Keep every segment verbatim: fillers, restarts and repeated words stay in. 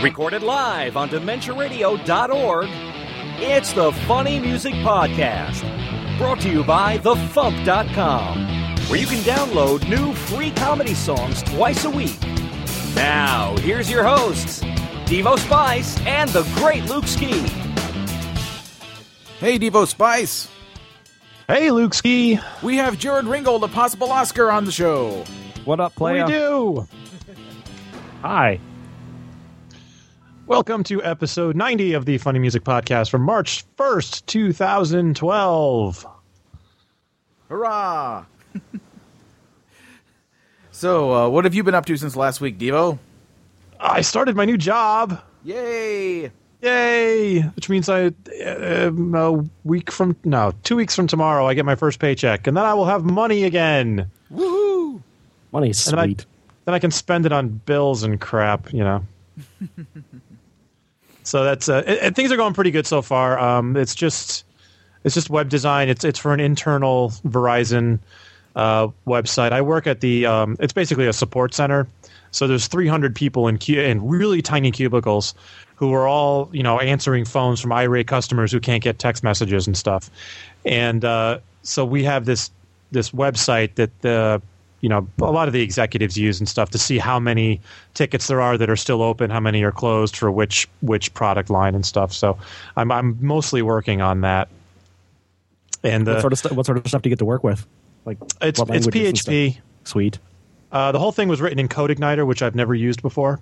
Recorded live on dementia radio dot org, it's the Funny Music Podcast. Brought to you by the fump dot com, where you can download new free comedy songs twice a week. Now, here's your hosts, Devo Spice and the great Luke Ski. Hey, Devo Spice. Hey, Luke Ski. We have Jared Ringgold, a possible Oscar, on the show. What up, playa? We do. Hi. Welcome to episode ninety of the Funny Music Podcast from March first, twenty twelve. Hurrah! So, uh, what have you been up to since last week, Devo? I started my new job. Yay! Yay! Which means I, uh, a week from, no, two weeks from tomorrow, I get my first paycheck, and then I will have money again. Woohoo! Money's And then I, sweet. then I can spend it on bills and crap, you know. So that's, uh, it, it, things are going pretty good so far. Um, it's just, it's just web design. It's, it's for an internal Verizon uh, website. I work at the, um, it's basically a support center. So there's three hundred people in cu- in really tiny cubicles who are all, you know, answering phones from irate customers who can't get text messages and stuff. And uh, so we have this this website that the, you know, a lot of the executives use and stuff to see how many tickets there are that are still open, how many are closed for which which product line and stuff. So I'm I'm mostly working on that. And uh, what sort of stu- what sort of stuff do you get to work with? Like it's what it's languages P and H P. stuff? Sweet. Uh, the whole thing was written in CodeIgniter, which I've never used before.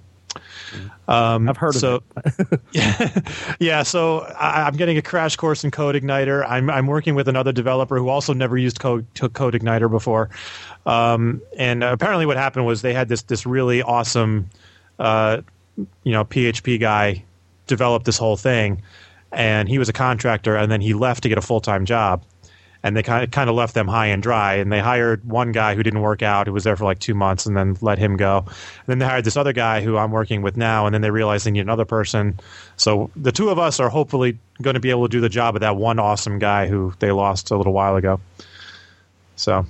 Um, I've heard so, of it. yeah, yeah. So I, I'm getting a crash course in CodeIgniter. I'm I'm working with another developer who also never used Code CodeIgniter before. Um, and apparently, what happened was they had this this really awesome, uh, you know, P H P guy develop this whole thing, and he was a contractor, and then he left to get a full time job. And they kind of kind of left them high and dry. And they hired one guy who didn't work out, who was there for like two months, and then let him go. And then they hired this other guy who I'm working with now, and then they realized they need another person. So the two of us are hopefully going to be able to do the job of that one awesome guy who they lost a little while ago. So,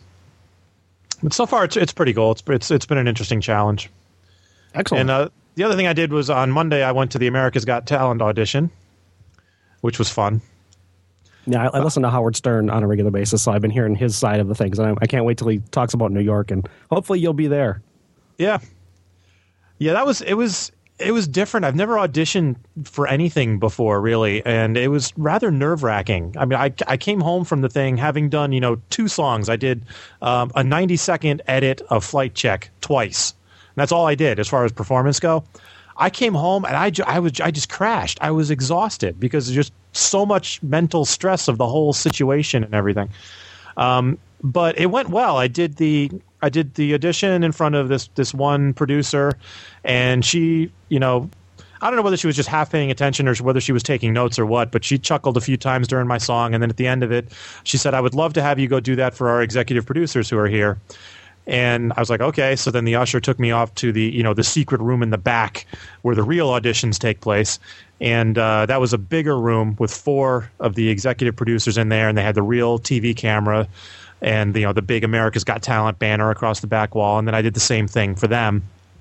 but so far it's it's pretty cool. It's it's it's been an interesting challenge. Excellent. And uh, the other thing I did was on Monday I went to the America's Got Talent audition, which was fun. Yeah, I, I listen to Howard Stern on a regular basis, so I've been hearing his side of the things, and I, I can't wait till he talks about New York, and hopefully you'll be there. Yeah, yeah, that was it. Was it was different. I've never auditioned for anything before, really, and it was rather nerve wracking. I mean, I I came home from the thing having done you know two songs. I did um, a ninety second edit of Flight Check twice. And that's all I did as far as performance go. I came home and I, ju- I was I just crashed. I was exhausted because there's just so much mental stress of the whole situation and everything. Um, but it went well. I did the I did the audition in front of this this one producer, and she, you know, I don't know whether she was just half paying attention or whether she was taking notes or what, but she chuckled a few times during my song, and then at the end of it, she said, "I would love to have you go do that for our executive producers who are here." And I was like, okay. So then the usher took me off to the, you know, the secret room in the back where the real auditions take place. And uh, that was a bigger room with four of the executive producers in there. And they had the real T V camera and, you know, the big America's Got Talent banner across the back wall. And then I did the same thing for them.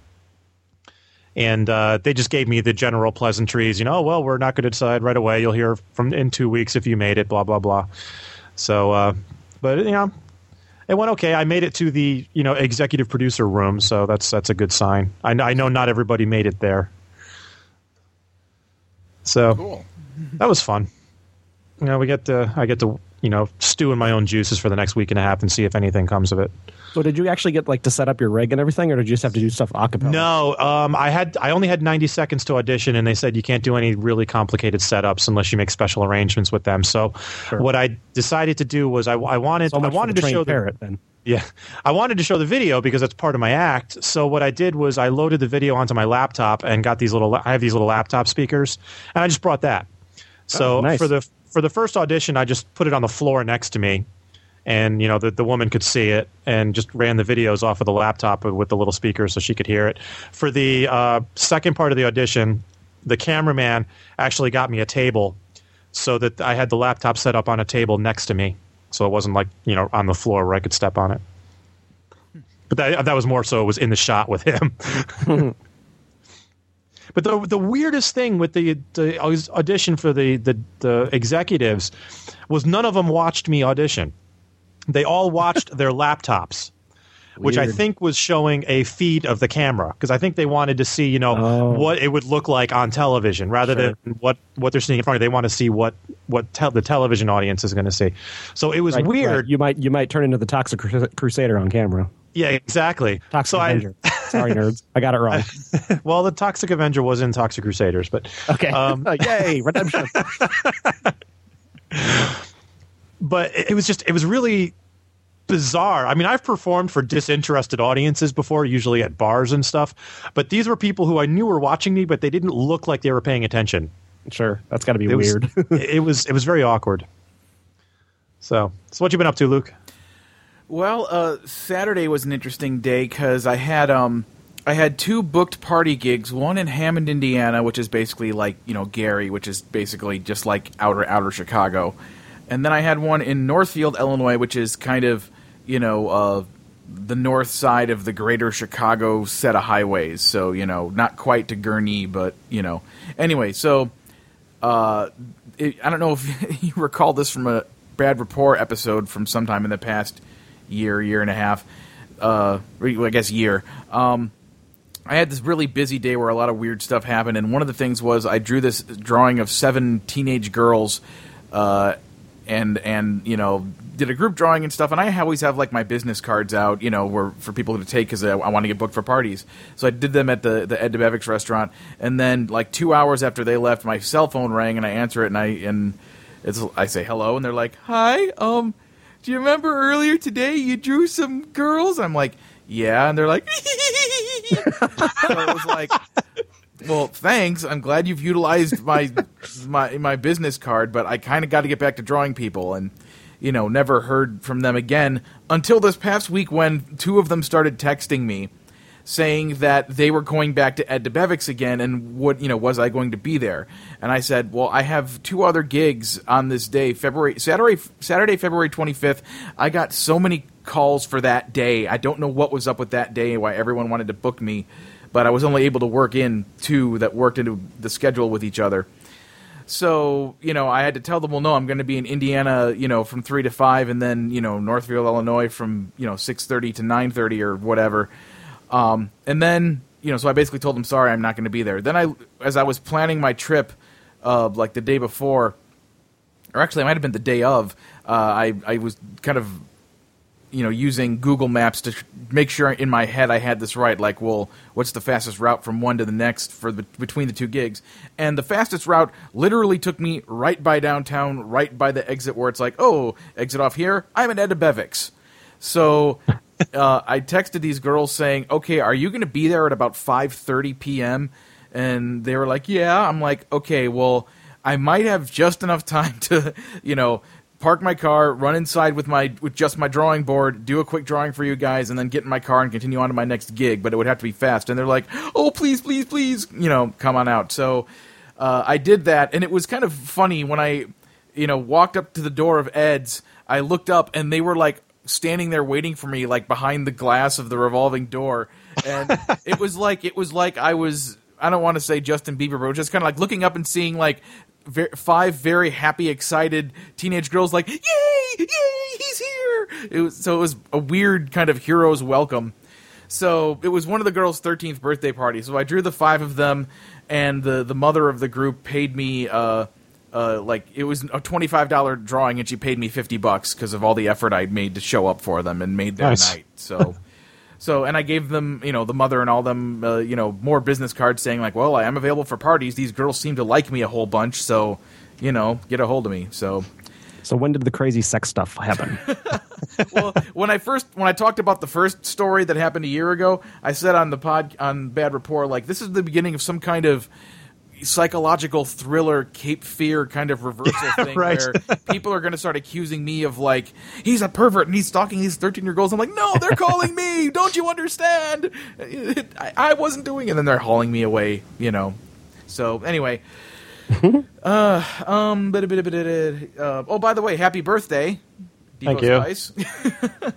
And uh, they just gave me the general pleasantries, you know, oh, well, we're not going to decide right away. You'll hear from in two weeks if you made it, blah, blah, blah. So, uh, but, you know. It went okay. I made it to the, you know, executive producer room, so that's that's a good sign. I, I know not everybody made it there, so Cool. That was fun. You know, we get to I get to you know stew in my own juices for the next week and a half and see if anything comes of it. So did you actually get like to set up your rig and everything, or did you just have to do stuff a cappella? No, um, I had I only had ninety seconds to audition, and they said you can't do any really complicated setups unless you make special arrangements with them. So, Sure. What I decided to do was I, I wanted So I much for wanted the to show trained the parrot, then. Yeah, I wanted to show the video because that's part of my act. So what I did was I loaded the video onto my laptop and got these little. I have these little laptop speakers, and I just brought that. So Oh, nice. for the for the first audition, I just put it on the floor next to me, and you know the the woman could see it, and just ran the videos off of the laptop with the little speakers so she could hear it. For the uh, second part of the audition, the cameraman actually got me a table, so that I had the laptop set up on a table next to me. So it wasn't like, you know, on the floor where I could step on it. But that that was more so it was in the shot with him. But the the weirdest thing with the, the audition for the, the, the executives was none of them watched me audition. They all watched their laptops, which I think was showing a feed of the camera, because I think they wanted to see, you know, Oh. what it would look like on television rather Sure. than what, what they're seeing in front of them. They want to see what what te- the television audience is going to see. So it was Right, weird. right. You might you might turn into the Toxic Cru- Crusader on camera. Yeah, exactly. Toxic so Avenger. Sorry, nerds. I got it wrong. I, well, the Toxic Avenger was in Toxic Crusaders, but Okay. Um, Yay, redemption. but it it was just it was really bizarre. I mean, I've performed for disinterested audiences before, usually at bars and stuff, but these were people who I knew were watching me, but they didn't look like they were paying attention. Sure, that's got to be It was- weird. it was it was very awkward. So, so what you been up to, Luke? Well, uh, Saturday was an interesting day because I had um, I had two booked party gigs. One in Hammond, Indiana, which is basically like you know Gary, which is basically just like outer outer Chicago, and then I had one in Northfield, Illinois, which is kind of you know uh, the north side of the greater Chicago set of highways. So you know not quite to Gurnee, but you know anyway. So uh, it, I don't know if you recall this from a Bad Rapport episode from sometime in the past year, year and a half, uh, I guess year. Um, I had this really busy day where a lot of weird stuff happened, and one of the things was I drew this drawing of seven teenage girls, uh, and and you know did a group drawing and stuff. And I always have like my business cards out, you know, where for people to take because I, I want to get booked for parties. So I did them at the the Ed DeBevick's restaurant, and then like two hours after they left, my cell phone rang, and I answer it, and I and it's I say hello, and they're like, "Hi, um." Do you remember earlier today you drew some girls? I'm like, yeah. And they're like, so it was like, well, thanks. I'm glad you've utilized my my my business card, but I kind of got to get back to drawing people. And, you know, never heard from them again until this past week when two of them started texting me saying that they were going back to Ed DeBevick's again, and what you know was I going to be there? And I said, well, I have two other gigs on this day, February Saturday, Saturday, February twenty-fifth. I got so many calls for that day. I don't know what was up with that day, why everyone wanted to book me, but I was only able to work in two that worked into the schedule with each other. So, you know, I had to tell them, well, no, I'm going to be in Indiana, you know, from three to five, and then, you know, Northfield, Illinois from, you know, six thirty to nine thirty or whatever. Um, and then, you know, so I basically told them, sorry, I'm not going to be there. Then I, as I was planning my trip, uh, like the day before, or actually it might have been the day of, uh, I, I was kind of, you know, using Google Maps to make sure in my head I had this right. Like, well, what's the fastest route from one to the next for the, between the two gigs? And the fastest route literally took me right by downtown, right by the exit where it's like, oh, exit off here. I'm at Ed DeBevick's. So uh, I texted these girls saying, okay, are you going to be there at about five thirty p.m.? And they were like, yeah. I'm like, okay, well, I might have just enough time to, you know, park my car, run inside with my with just my drawing board, do a quick drawing for you guys, and then get in my car and continue on to my next gig. But it would have to be fast. And they're like, oh, please, please, please, you know, come on out. So uh, I did that, and it was kind of funny when I, you know, walked up to the door of Ed's. I looked up, and they were like standing there waiting for me, like behind the glass of the revolving door, and it was like it was like I was. I don't want to say Justin Bieber, but just kind of like looking up and seeing like ver- five very happy, excited teenage girls like, yay, yay, he's here. It was, so it was a weird kind of hero's welcome. So it was one of the girls' thirteenth birthday parties. So I drew the five of them, and the, the mother of the group paid me, uh, uh, like, it was a twenty-five dollars drawing, and she paid me fifty bucks because of all the effort I'd made to show up for them and made their Nice. night. So... So, and I gave them, you know, the mother and all them, uh, you know, more business cards saying like, well, I am available for parties. These girls seem to like me a whole bunch. So, you know, get a hold of me. So, So when did the crazy sex stuff happen? well, when I first, when I talked about the first story that happened a year ago, I said on the pod, on Bad Rapport, like, this is the beginning of some kind of psychological thriller, Cape Fear kind of reversal thing right. where people are going to start accusing me of like, he's a pervert and he's stalking these thirteen-year-old girls. I'm like, no, they're calling me. Don't you understand? I, I wasn't doing it. And then they're hauling me away, you know. So anyway, uh, um, bit, bit, bit, bit, uh, oh, by the way, happy birthday, Thank Devo you. Spice.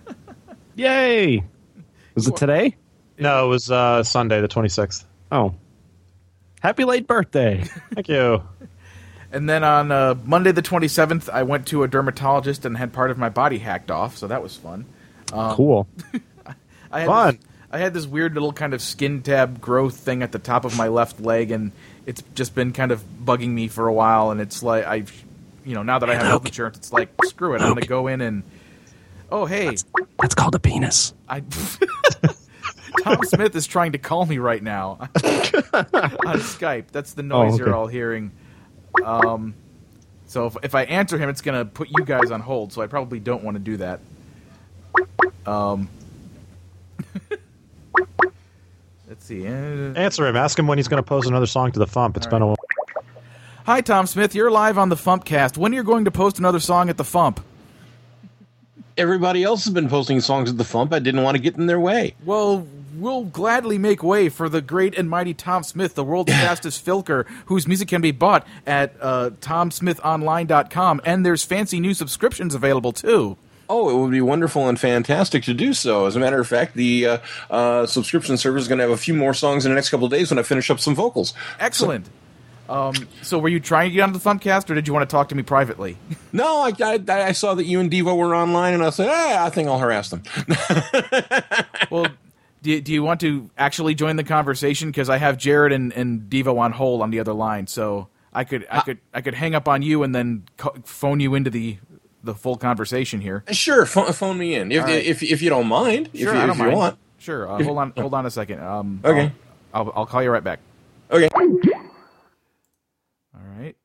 Yay! Was it today? No, it was uh, Sunday, the twenty-sixth. Oh. Happy late birthday. Thank you. And then on uh, Monday the twenty-seventh, I went to a dermatologist and had part of my body hacked off, so that was fun. Um, Cool. I had Fun. This, I had this weird little kind of skin tab growth thing at the top of my left leg, and it's just been kind of bugging me for a while. And it's like I, you know, now that I have health insurance, it's like screw it. I'm going to go in and oh hey, That's, that's called a penis. I. Tom Smith is trying to call me right now on Skype. That's the noise Oh, okay. you're all hearing. Um, so if, if I answer him, it's going to put you guys on hold. So I probably don't want to do that. Um, let's see. Uh, Answer him. Ask him when he's going to post another song to the Fump. It's All been a while. Hi, Tom Smith. You're live on the Fumpcast. When are you going to post another song at the Fump? Everybody else has been posting songs at the Fump. I didn't want to get in their way. Well, we'll gladly make way for the great and mighty Tom Smith, the world's fastest filker, whose music can be bought at uh, tom smith online dot com, and there's fancy new subscriptions available, too. Oh, it would be wonderful and fantastic to do so. As a matter of fact, the uh, uh, subscription service is going to have a few more songs in the next couple of days when I finish up some vocals. Excellent. Um, so were you trying to get onto the Thumbcast, or did you want to talk to me privately? No, I, I, I saw that you and Devo were online, and I said, hey, I think I'll harass them. Well, do you, do you want to actually join the conversation? Because I have Jared and, and Devo on hold on the other line, so I could I could I could hang up on you and then co- phone you into the the full conversation here. Sure, phone, phone me in if, All right. if if you don't mind. Sure, if you, I don't if you mind. want. Sure. Uh, hold on. Hold on a second. Um, Okay. I'll, I'll I'll call you right back. Okay. All right.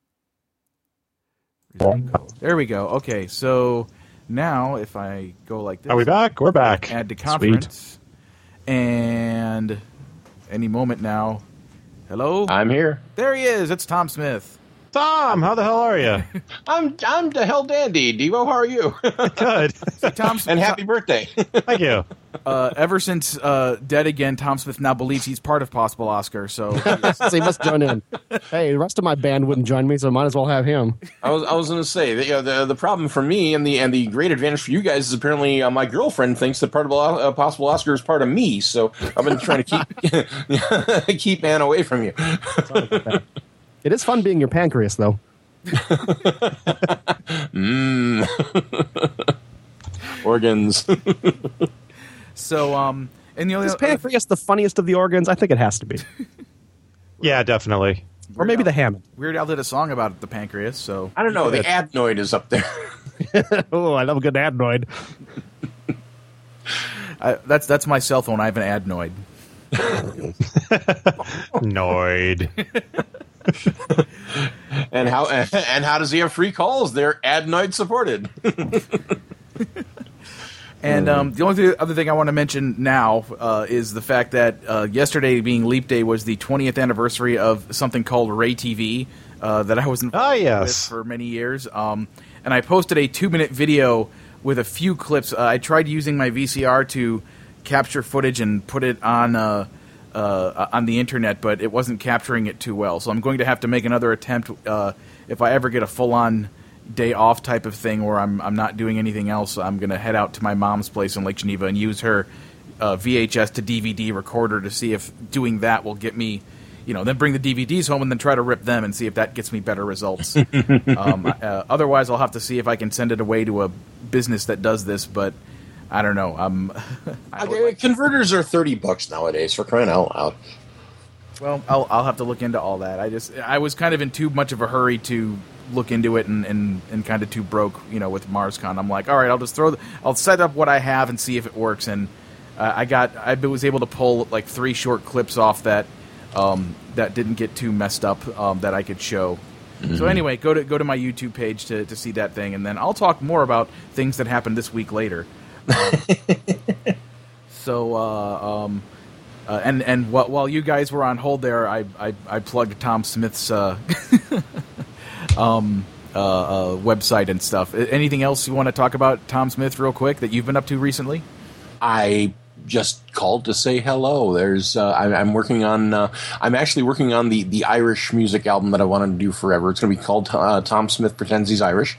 There we go. Okay, so now if I go like this, Are we back? We're back. add to conference, and any moment now. Hello. I'm here. There he is. It's Tom Smith. Tom, how the hell are you? I'm I'm the hell dandy. Devo, how are you? Good. Hey, Tom, And happy birthday. Thank you. uh, ever since uh, Dead Again, Tom Smith now believes he's part of Possible Oscar. So So he must join in. Hey, the rest of my band wouldn't join me, so might as well have him. I was I was going to say that, you know, the the problem for me and the and the great advantage for you guys is apparently uh, my girlfriend thinks that part of uh, Possible Oscar is part of me. So I've been trying to keep keep Ann away from you. It is fun being your pancreas, though. Mmm. Organs. so um, and the only Is pancreas the funniest of the organs? I think it has to be. Yeah, definitely. Or maybe the Hammond. Weird Al did a song about the pancreas. So I don't know. The adenoid is up there. Oh, I love a good adenoid. I, that's that's my cell phone. I have an adenoid. Noid. And how and how does he have free calls? They're adenoid supported. And um, the only th- other thing I want to mention now uh, is the fact that uh, yesterday, being Leap Day, was the twentieth anniversary of something called Ray T V uh, that I was involved Ah, yes. with for many years. Um, and I posted a two-minute video with a few clips. Uh, I tried using my V C R to capture footage and put it on uh, uh, on the internet, but it wasn't capturing it too well. So I'm going to have to make another attempt uh, if I ever get a full-on day off type of thing where I'm I'm not doing anything else. I'm going to head out to my mom's place in Lake Geneva and use her uh, V H S to D V D recorder to see if doing that will get me, you know, then bring the D V Ds home and then try to rip them and see if that gets me better results. um, uh, otherwise, I'll have to see if I can send it away to a business that does this, but I don't know. Um, I would Okay, like- converters are thirty bucks nowadays, for crying out loud. well, I'll, I'll have to look into all that. I just I was kind of in too much of a hurry to look into it and, and, and kind of too broke, you know, with MarsCon. I'm like, all right, I'll just throw, the, I'll set up what I have and see if it works. And uh, I got, I was able to pull like three short clips off that um, that didn't get too messed up um, that I could show. Mm-hmm. So anyway, go to go to my YouTube page to, to see that thing, and then I'll talk more about things that happened this week later. Um, so. Uh, um, Uh, and and wh- while you guys were on hold there, I I, I plugged Tom Smith's uh, um, uh, uh, website and stuff. Anything else you want to talk about Tom Smith real quick that you've been up to recently? I just called to say hello. There's uh, I, I'm working on. Uh, I'm actually working on the the Irish music album that I wanted to do forever. It's going to be called uh, Tom Smith Pretends He's Irish.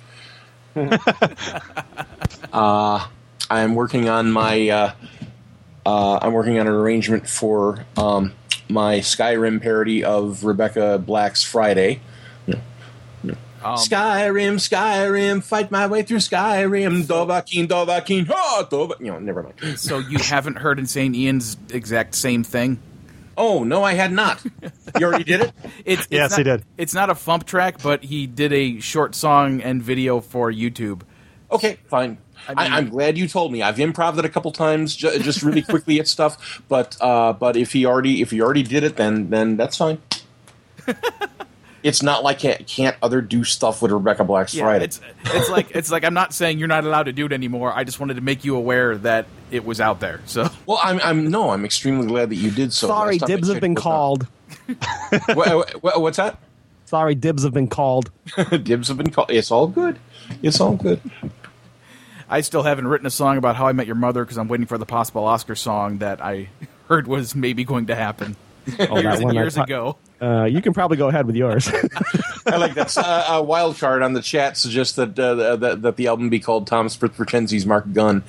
uh, I'm working on my. Uh, Uh, I'm working on an arrangement for um, my Skyrim parody of Rebecca Black's Friday. Um, Skyrim, Skyrim, fight my way through Skyrim. Dovahkiin, Dovahkiin, ha, Dova. You know, never mind. So you haven't heard Insane Ian's exact same thing? Oh no, I had not. You already did it. It's, it's Yes, not, he did. It's not a Fump track, but he did a short song and video for YouTube. Okay, fine. I I mean- I'm glad you told me. I've improv it a couple times, ju- just really quickly at stuff. But uh, but if he already if he already did it, then then that's fine. It's not like can't, can't other do stuff with Rebecca Black's Yeah, Friday. it's it's like it's like I'm not saying you're not allowed to do it anymore. I just wanted to make you aware that it was out there. So Well, I'm I'm no, I'm extremely glad that you did so. Sorry, Last time I dibs have checked, been it was not. called. What- what- what's that? Sorry, dibs have been called. Dibs have been called. It's all good. It's all good. I still haven't written a song about How I Met Your Mother because I'm waiting for the possible Oscar song that I heard was maybe going to happen Oh, years, that one I years ta- ago. Uh, you can probably go ahead with yours. I like that. Uh, a wild card on the chat suggests that, uh, that that the album be called Tom Spritz Pretends He's Mark Gunn.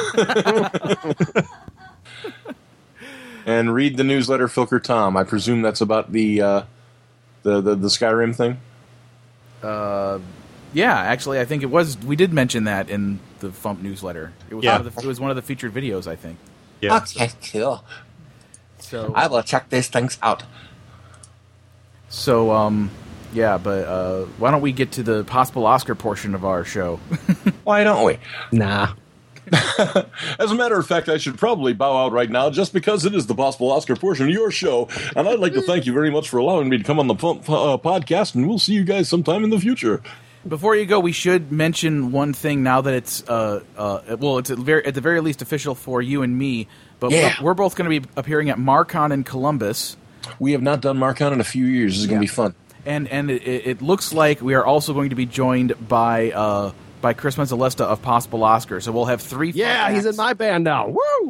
And read the newsletter Filker Tom. I presume that's about the uh, the, the the Skyrim thing. Yeah, actually, I think it was. We did mention that in the Fump newsletter. It was Yeah. one of the, it was one of the featured videos, I think. Yeah. Okay, cool. So I will check these things out. so um yeah, but uh, why don't we get to the possible Oscar portion of our show? Why don't we? Nah. As a matter of fact, I should probably bow out right now just because it is the possible Oscar portion of your show. And I'd like to thank you very much for allowing me to come on the Pump uh, podcast, and we'll see you guys sometime in the future. Before you go, we should mention one thing now that it's uh uh well, it's at, very, at the very least official for you and me. But Yeah. we're, we're both going to be appearing at Marcon in Columbus. We have not done Marcon in a few years. This is going to be fun. And and it, it looks like we are also going to be joined by uh, by Chris Mazzalesta of Possible Oscar. So we'll have three. Yeah, fun he's in acts. my band now. Woo!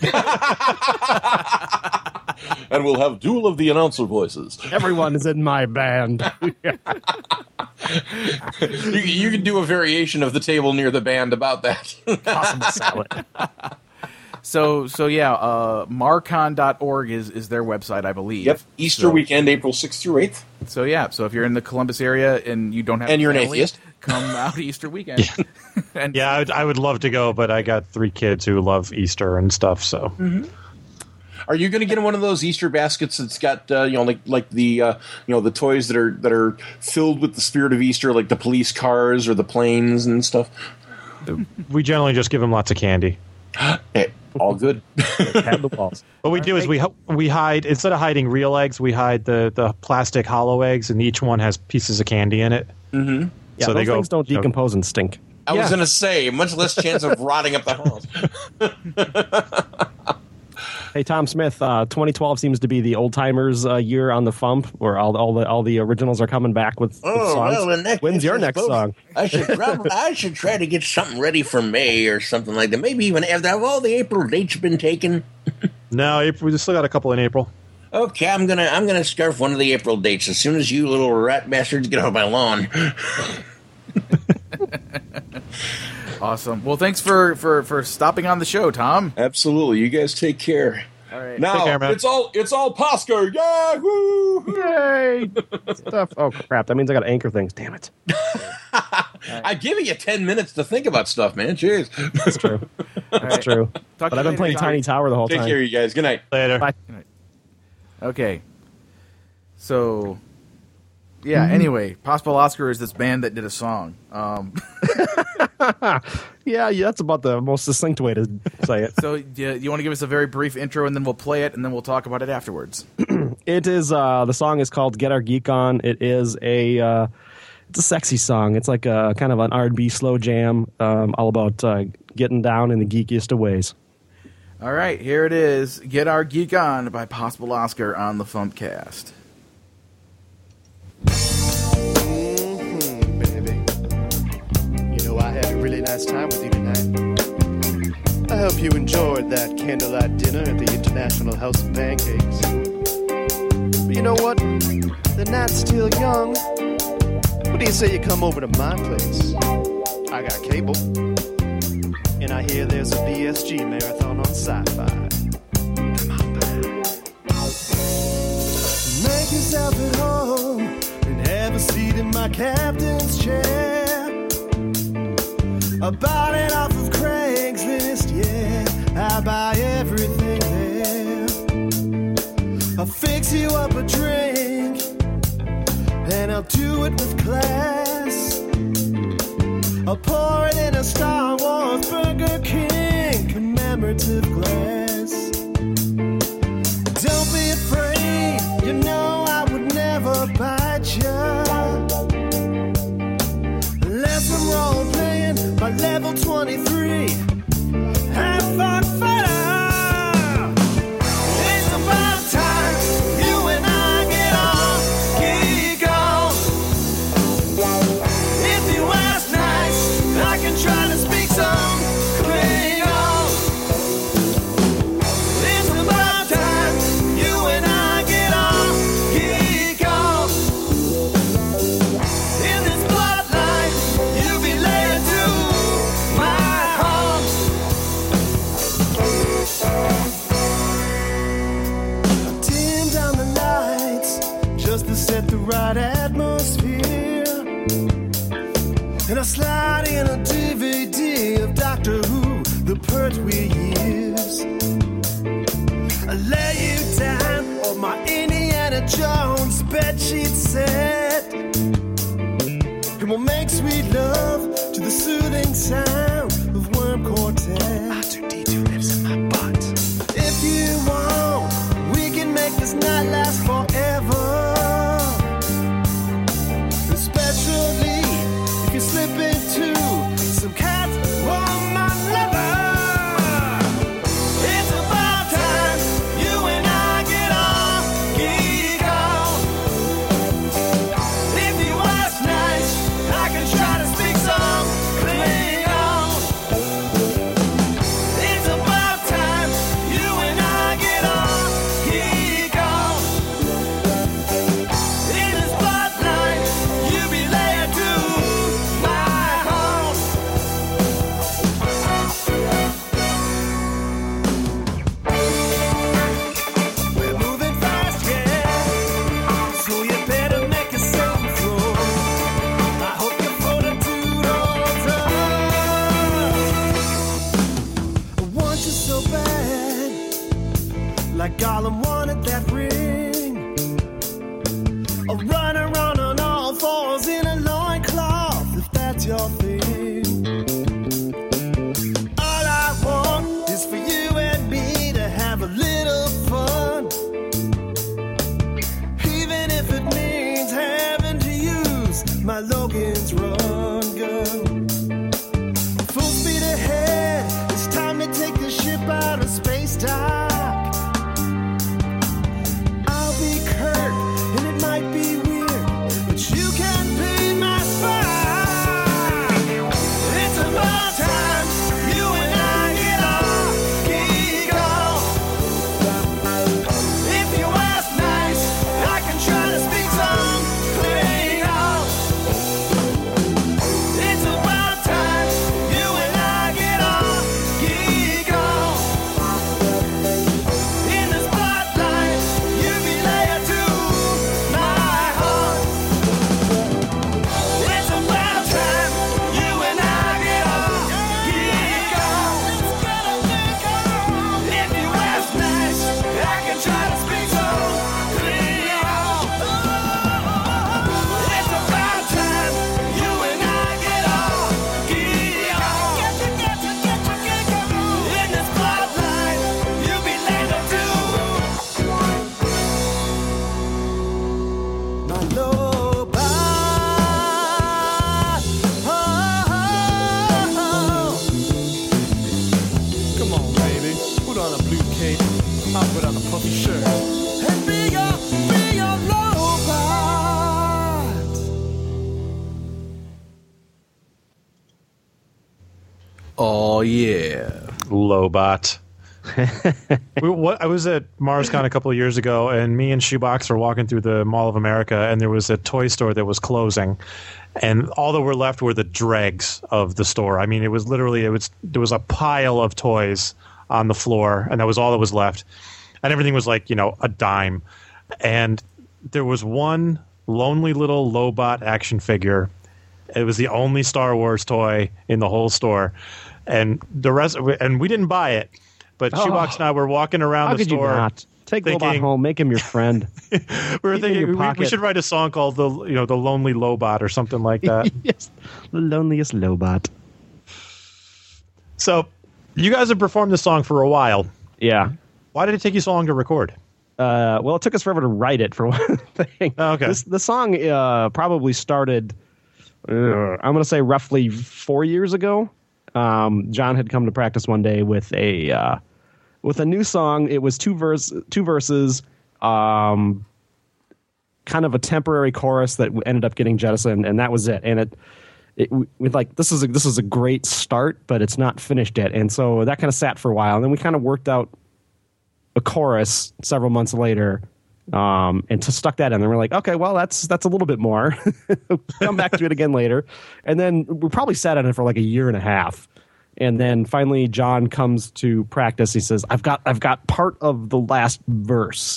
And we'll have duel of the announcer voices. Everyone is in my band. You, you can do a variation of the table near the band about that. Possible salad. So so yeah, uh, Marcon dot org is is their website, I believe. Yep, Easter So- weekend, April sixth through eighth. So yeah, so if you're in the Columbus area and you don't have And you're an family, atheist. come out Easter weekend. and Yeah, I would, I would love to go, but I got three kids who love Easter and stuff. So Are you going to get one of those Easter baskets that's got uh, you know like like the uh, you know the toys that are that are filled with the spirit of Easter, like the police cars or the planes and stuff? we generally just give them lots of candy. Hey, all good. Had the balls. What we do is we h- we hide, instead of hiding real eggs, we hide the, the plastic hollow eggs, and each one has pieces of candy in it. Yeah, So those they go- things don't so- decompose and stink. I was Yeah. going to say much less chance of rotting up the house. Hey, Tom Smith, uh, twenty twelve seems to be the old timers uh, year on the Fump, where all, all the all the originals are coming back with, with songs. Oh, in that When's case, your I next suppose song? I should probably, I should try to get something ready for May or something like that. Maybe even after have all the April dates been taken. No, April, we still got a couple in April. Okay, I'm gonna I'm gonna scarf one of the April dates as soon as you little rat bastards get off my lawn. awesome. Well, thanks for, for, for stopping on the show, Tom. Absolutely, you guys take care. All right. Now Take care, man. it's all it's all Poscar. Yahoo! Yay! Stuff. Oh crap! That means I got to anchor things. Damn it! I give you ten minutes to think about stuff, man. Cheers. That's true. That's true. Talk But to I've you been playing later, Tom. Tiny Tower the whole Take time. care, you guys. Good night. Later. Bye. Okay. So, yeah, Mm-hmm. anyway, Possible Oscar is this band that did a song. Um, Yeah, yeah, that's about the most succinct way to say it. so, you, you want to give us a very brief intro, and then we'll play it, and then we'll talk about it afterwards. It is uh, the song is called "Get Our Geek On." It is a uh, it's a sexy song. It's like a kind of an R and B slow jam, um, all about uh, getting down in the geekiest of ways. All right, here it is. Get Our Geek On by Possible Oscar on the Funkcast. Mm-hmm, baby. You know, I had a really nice time with you tonight. I hope you enjoyed that candlelight dinner at the International House of Pancakes. But you know what? The night's still young. What do you say you come over to my place? I got cable. And I hear there's a B S G marathon on Sci-Fi. Come on, baby. my captain's chair. I bought it off of Craigslist, yeah. I buy everything there. I'll fix you up a drink, and I'll do it with class. I'll pour it in a Star Wars Burger King commemorative glass. Don't be afraid, you know I would never bite ya. Unless I'm role playing by level twenty-three. Have fun, fighter! It's about time you and I get on, geek on. If you ask nice, I can try to speak some Klingon. It's about time you and I get on, geek on. In this bloodline, you be laid to my home. Dim down the lights just to set the right atmosphere. And I slide in a D V D of Doctor Who, the Pertwee years. I lay you down on my Indiana Jones bedsheet set. And we'll make sweet love to the soothing sound of Worm Quartet. R two D two lives in my butt. If you want, we can make this night last forever. Especially if you slip into some cat woman lover. It's about time you and I get on, geek on. If you ask nice, I can try to speak some Klingon. It's about time you and I get on, geek on. In this bloodline, you be laid to my home. We're moving fast, yeah. So you better make yourself floor. I hope your fortitude holds up. I want you so bad, like Gollum wanted that ring. I'll run around on all fours in a loincloth if that's your thing. All I want is for you and me to have a little fun. Even if it means having to use my Logan's run gun. Full speed ahead, it's time to take the ship out of space dock. I'll be Kirk, and it might be weird, but you can be my spy. It's about time you and I get on, geek on. If you ask nice, I can try to speak some Klingon. It's about time you and I get on, geek on. In the spotlight, you be laid to my heart. It's about time you and I get on, geek on. If you ask nice, I can try to speak some Klingon. It's about time you and I get on, geek on. In the spotlight, you be laid to my low bot. Come on, baby, put on a blue cape. I'll put on a puffy shirt. And be your, be your low bot. Oh yeah. Lobot. we, what, I was at MarsCon a couple of years ago, and me and Shoebox were walking through the Mall of America, and there was a toy store that was closing, and all that were left were the dregs of the store. I mean, it was literally it was there was a pile of toys on the floor, and that was all that was left, and everything was like you know a dime, and there was one lonely little Lobot action figure. It was the only Star Wars toy in the whole store, and the rest. And we didn't buy it, but Oh. Shoebox and I were walking around How the could you store. not? Take Lobot thinking- home, make him your friend. we were Keep it in your thinking we, we pocket. should write a song called the you know the Lonely Lobot or something like that. Yes, the loneliest Lobot. So, you guys have performed this song for a while. Yeah. Why did it take you so long to record? Uh, well, it took us forever to write it, for one thing. Oh, okay. This, the song uh, probably started, uh, I'm going to say roughly four years ago. Um, John had come to practice one day with a uh, with a new song. It was two verse, two verses, um, kind of a temporary chorus that ended up getting jettisoned, and that was it. And it, it we like this is a, this is a great start, but it's not finished yet. And so that kind of sat for a while, and then we kind of worked out a chorus several months later, um, and to stuck that in. And we're like, okay, well, that's that's a little bit more. Come back to it again later, and then we probably sat on it for like a year and a half, and then finally John comes to practice. He says, "I've got I've got part of the last verse."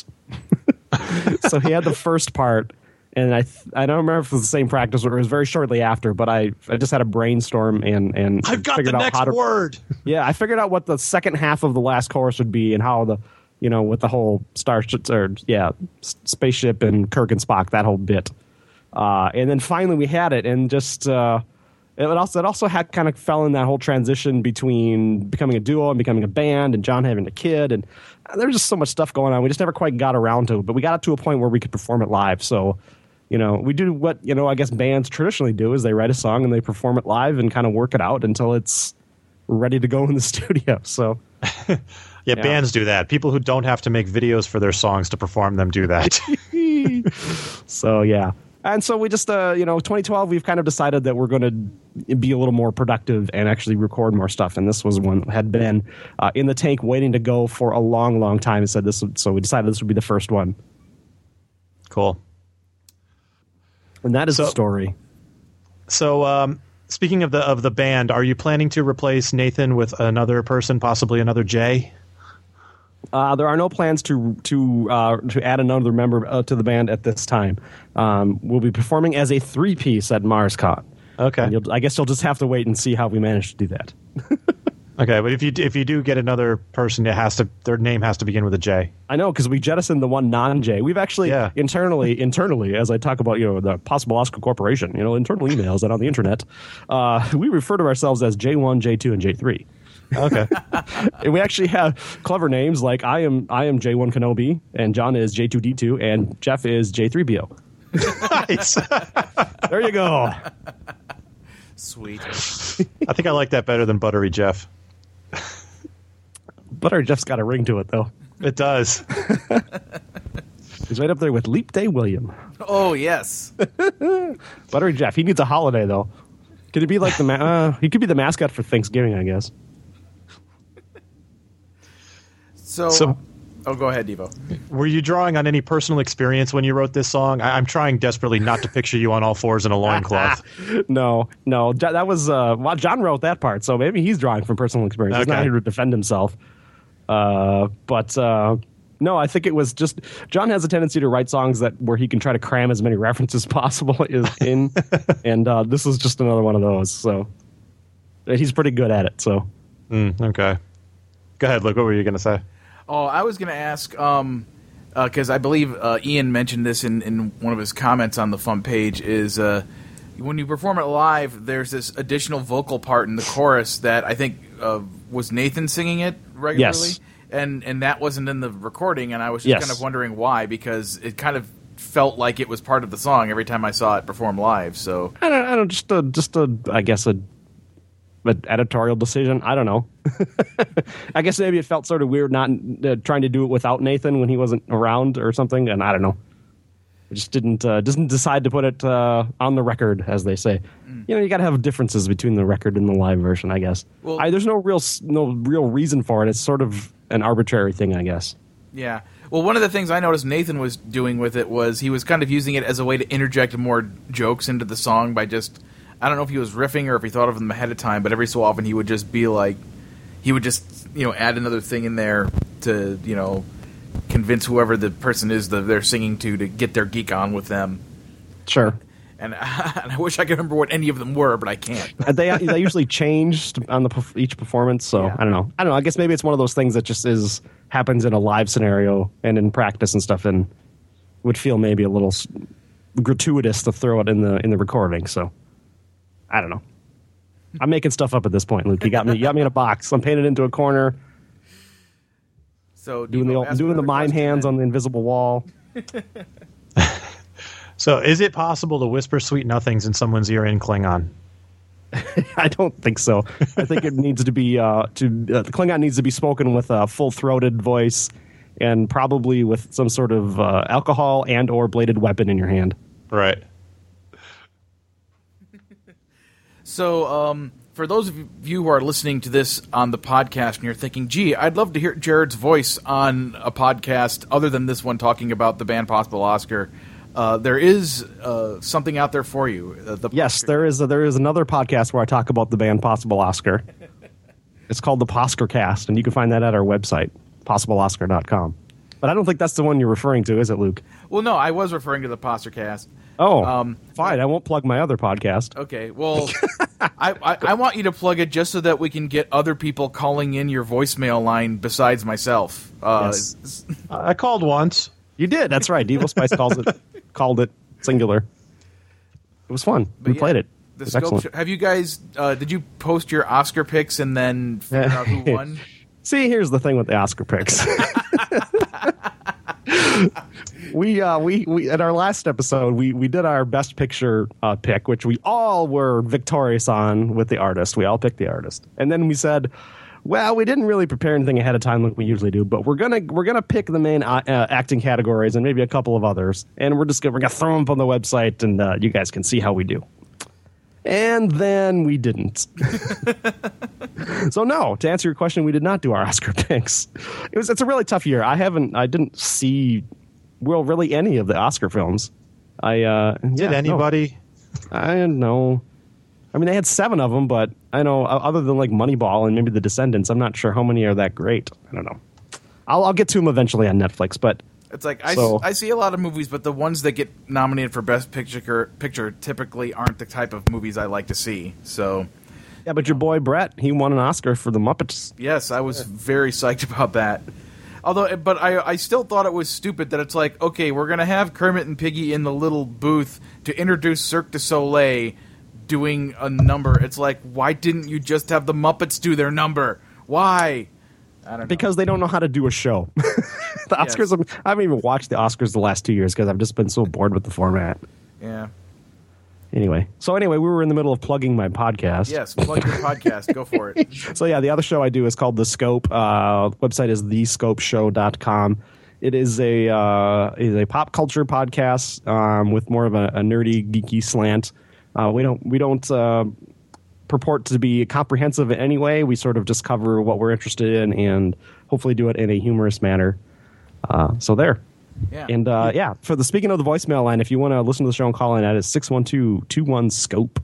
So he had the first part, and I th- I don't remember if it was the same practice or it was very shortly after, but I I just had a brainstorm and and I've got figured the out next how to, word. Yeah, I figured out what the second half of the last chorus would be and how the, you know, with the whole star or yeah, s- spaceship and Kirk and Spock, that whole bit. Uh, and then finally we had it, and just uh, it also it also had kind of fell in that whole transition between becoming a duo and becoming a band, and John having a kid, and there was just so much stuff going on. We just never quite got around to it, but we got up to a point where we could perform it live. So, you know, we do what, you know, I guess bands traditionally do is they write a song and they perform it live and kind of work it out until it's ready to go in the studio. So, Yeah, Yeah. bands do that. People who don't have to make videos for their songs to perform them do that. so yeah. And so we just, uh, you know, twenty twelve, we've kind of decided that we're going to be a little more productive and actually record more stuff. And this was one that had been uh, in the tank waiting to go for a long, long time. And said this, would, so we decided this would be the first one. Cool. And that is So- the story. So, um, speaking of the of the band, are you planning to replace Nathan with another person, possibly another Jay? Uh, there are no plans to to uh, to add another member uh, to the band at this time. Um, we'll be performing as a three piece at MarsCon. Okay. And you'll, I guess you'll just have to wait and see how we manage to do that. Okay, but if you if you do get another person, it has to their name has to begin with a J. I know, because we jettisoned the one non-J. We've actually Yeah. internally, internally, as I talk about, you know, the possible Oscar Corporation, you know, internal emails and on the internet, uh, we refer to ourselves as J one, J two, and J three. Okay. And we actually have clever names like I am I am J one Kenobi, and John is J two D two, and Jeff is J three B O. Nice. There you go. Sweet. I think I like that better than Buttery Jeff. Butter Jeff's got a ring to it, though. It does. He's right up there with Leap Day William. Oh, yes. Buttery Jeff. He needs a holiday, though. Could he be like the ma- uh, he could be the mascot for Thanksgiving, I guess. So, So- oh, go ahead, Devo. Were you drawing on any personal experience when you wrote this song? I, I'm trying desperately not to picture you on all fours in a loincloth. No, no, Jo- that was uh, well, John wrote that part, so maybe he's drawing from personal experience. He's not Okay. here to defend himself. Uh, but uh, no, I think it was just John has a tendency to write songs that where he can try to cram as many references possible is in, and uh, this is just another one of those. So he's pretty good at it. So Mm, okay. Go ahead, Luke. What were you going to say? Oh, I was going to ask, um, because I believe uh, Ian mentioned this in, in one of his comments on the Fun page, is uh, when you perform it live, there's this additional vocal part in the chorus that I think uh, was Nathan singing it regularly. Yes. And and that wasn't in the recording, and I was just Yes. kind of wondering why, because it kind of felt like it was part of the song every time I saw it performed live. So I don't, I don't just a just a I guess a an editorial decision. I don't know. I guess maybe it felt sort of weird not uh, trying to do it without Nathan when he wasn't around or something, and I don't know. I just didn't uh, didn't decide to put it uh, on the record, as they say. Mm. You know, you got to have differences between the record and the live version, I guess. Well- I, there's no real s- no real reason for it. It's sort of an arbitrary thing, I guess. yeah. Well, one of the things I noticed Nathan was doing with it was he was kind of using it as a way to interject more jokes into the song by just, I don't know if he was riffing or if he thought of them ahead of time, but every so often he would just be like, he would just, you know, add another thing in there to, you know, convince whoever the person is that they're singing to to get their geek on with them. Sure. And, and I wish I could remember what any of them were, but I can't. they they usually changed on the perf- each performance, so Yeah. I don't know. I don't know. I guess maybe it's one of those things that just is happens in a live scenario and in practice and stuff, and would feel maybe a little s- gratuitous to throw it in the in the recording. So I don't know. I'm making stuff up at this point, Luke. You got me. You got me in a box. I'm painted into a corner, So doing the Devo, old, ask doing the another mime question hands then. on the invisible wall. So, is it possible to whisper sweet nothings in someone's ear in Klingon? I don't think so. I think it needs to be uh, to uh, the Klingon needs to be spoken with a full throated voice, and probably with some sort of uh, alcohol and or bladed weapon in your hand. Right. So, um, for those of you who are listening to this on the podcast and you're thinking, gee, I'd love to hear Jared's voice on a podcast other than this one talking about the band Possible Oscar, uh, there is uh, something out there for you. Uh, the Yes, there is a, there is another podcast where I talk about the band Possible Oscar. It's called the Poscar Cast, and you can find that at our website, possible oscar dot com. But I don't think that's the one you're referring to, is it, Luke? Well, no, I was referring to the Postercast. Oh, Um, fine. I won't plug my other podcast. Okay, well, I, I, I want you to plug it just so that we can get other people calling in your voicemail line besides myself. Uh, Yes. I called once. You did. That's right. Devo Spice calls it called it singular. It was fun. But we yeah, played it. The It was Scope excellent. Show, have you guys? Uh, did you post your Oscar picks and then figure out who won? See, here's the thing with the Oscar picks. we uh we we at our last episode we we did our best picture uh pick, which we all were victorious on with the artist. We all picked the artist. And then we said, well, we didn't really prepare anything ahead of time like we usually do, but we're gonna we're gonna pick the main uh, uh, acting categories and maybe a couple of others, and we're just gonna we're gonna throw them up on the website, and uh, you guys can see how we do. And then we didn't. So no, to answer your question, we did not do our Oscar picks. It was it's a really tough year. I haven't I didn't see well really any of the Oscar films. I uh, Did yeah, no. anybody? I don't know. I mean, they had seven of them, but I know other than like Moneyball and maybe The Descendants, I'm not sure how many are that great. I don't know. I'll I'll get to them eventually on Netflix, but It's like I, So- s- I see a lot of movies, but the ones that get nominated for Best Picture picture typically aren't the type of movies I like to see. So yeah, but your boy Brett, he won an Oscar for The Muppets. yes, I was very psyched about that. Although, but I, I still thought it was stupid that it's like, okay, we're gonna have Kermit and Piggy in the little booth to introduce Cirque du Soleil doing a number. It's like, why didn't you just have the Muppets do their number? Why? I don't know. Because they don't know how to do a show. The Yes. Oscars, I haven't even watched the Oscars the last two years because I've just been so bored with the format. Yeah. Anyway, so anyway, we were in the middle of plugging my podcast. Yes, plug your podcast. Go for it. So yeah, the other show I do is called The Scope. Uh, website is the scope show dot com. It is a uh, is a pop culture podcast um, with more of a, a nerdy, geeky slant. Uh, we don't we don't uh, purport to be comprehensive in any way. We sort of just cover what we're interested in and hopefully do it in a humorous manner. Uh, so there. Yeah. And uh, yeah, for the speaking of the voicemail line, if you want to listen to the show and call in, that is six one two, two one, scope.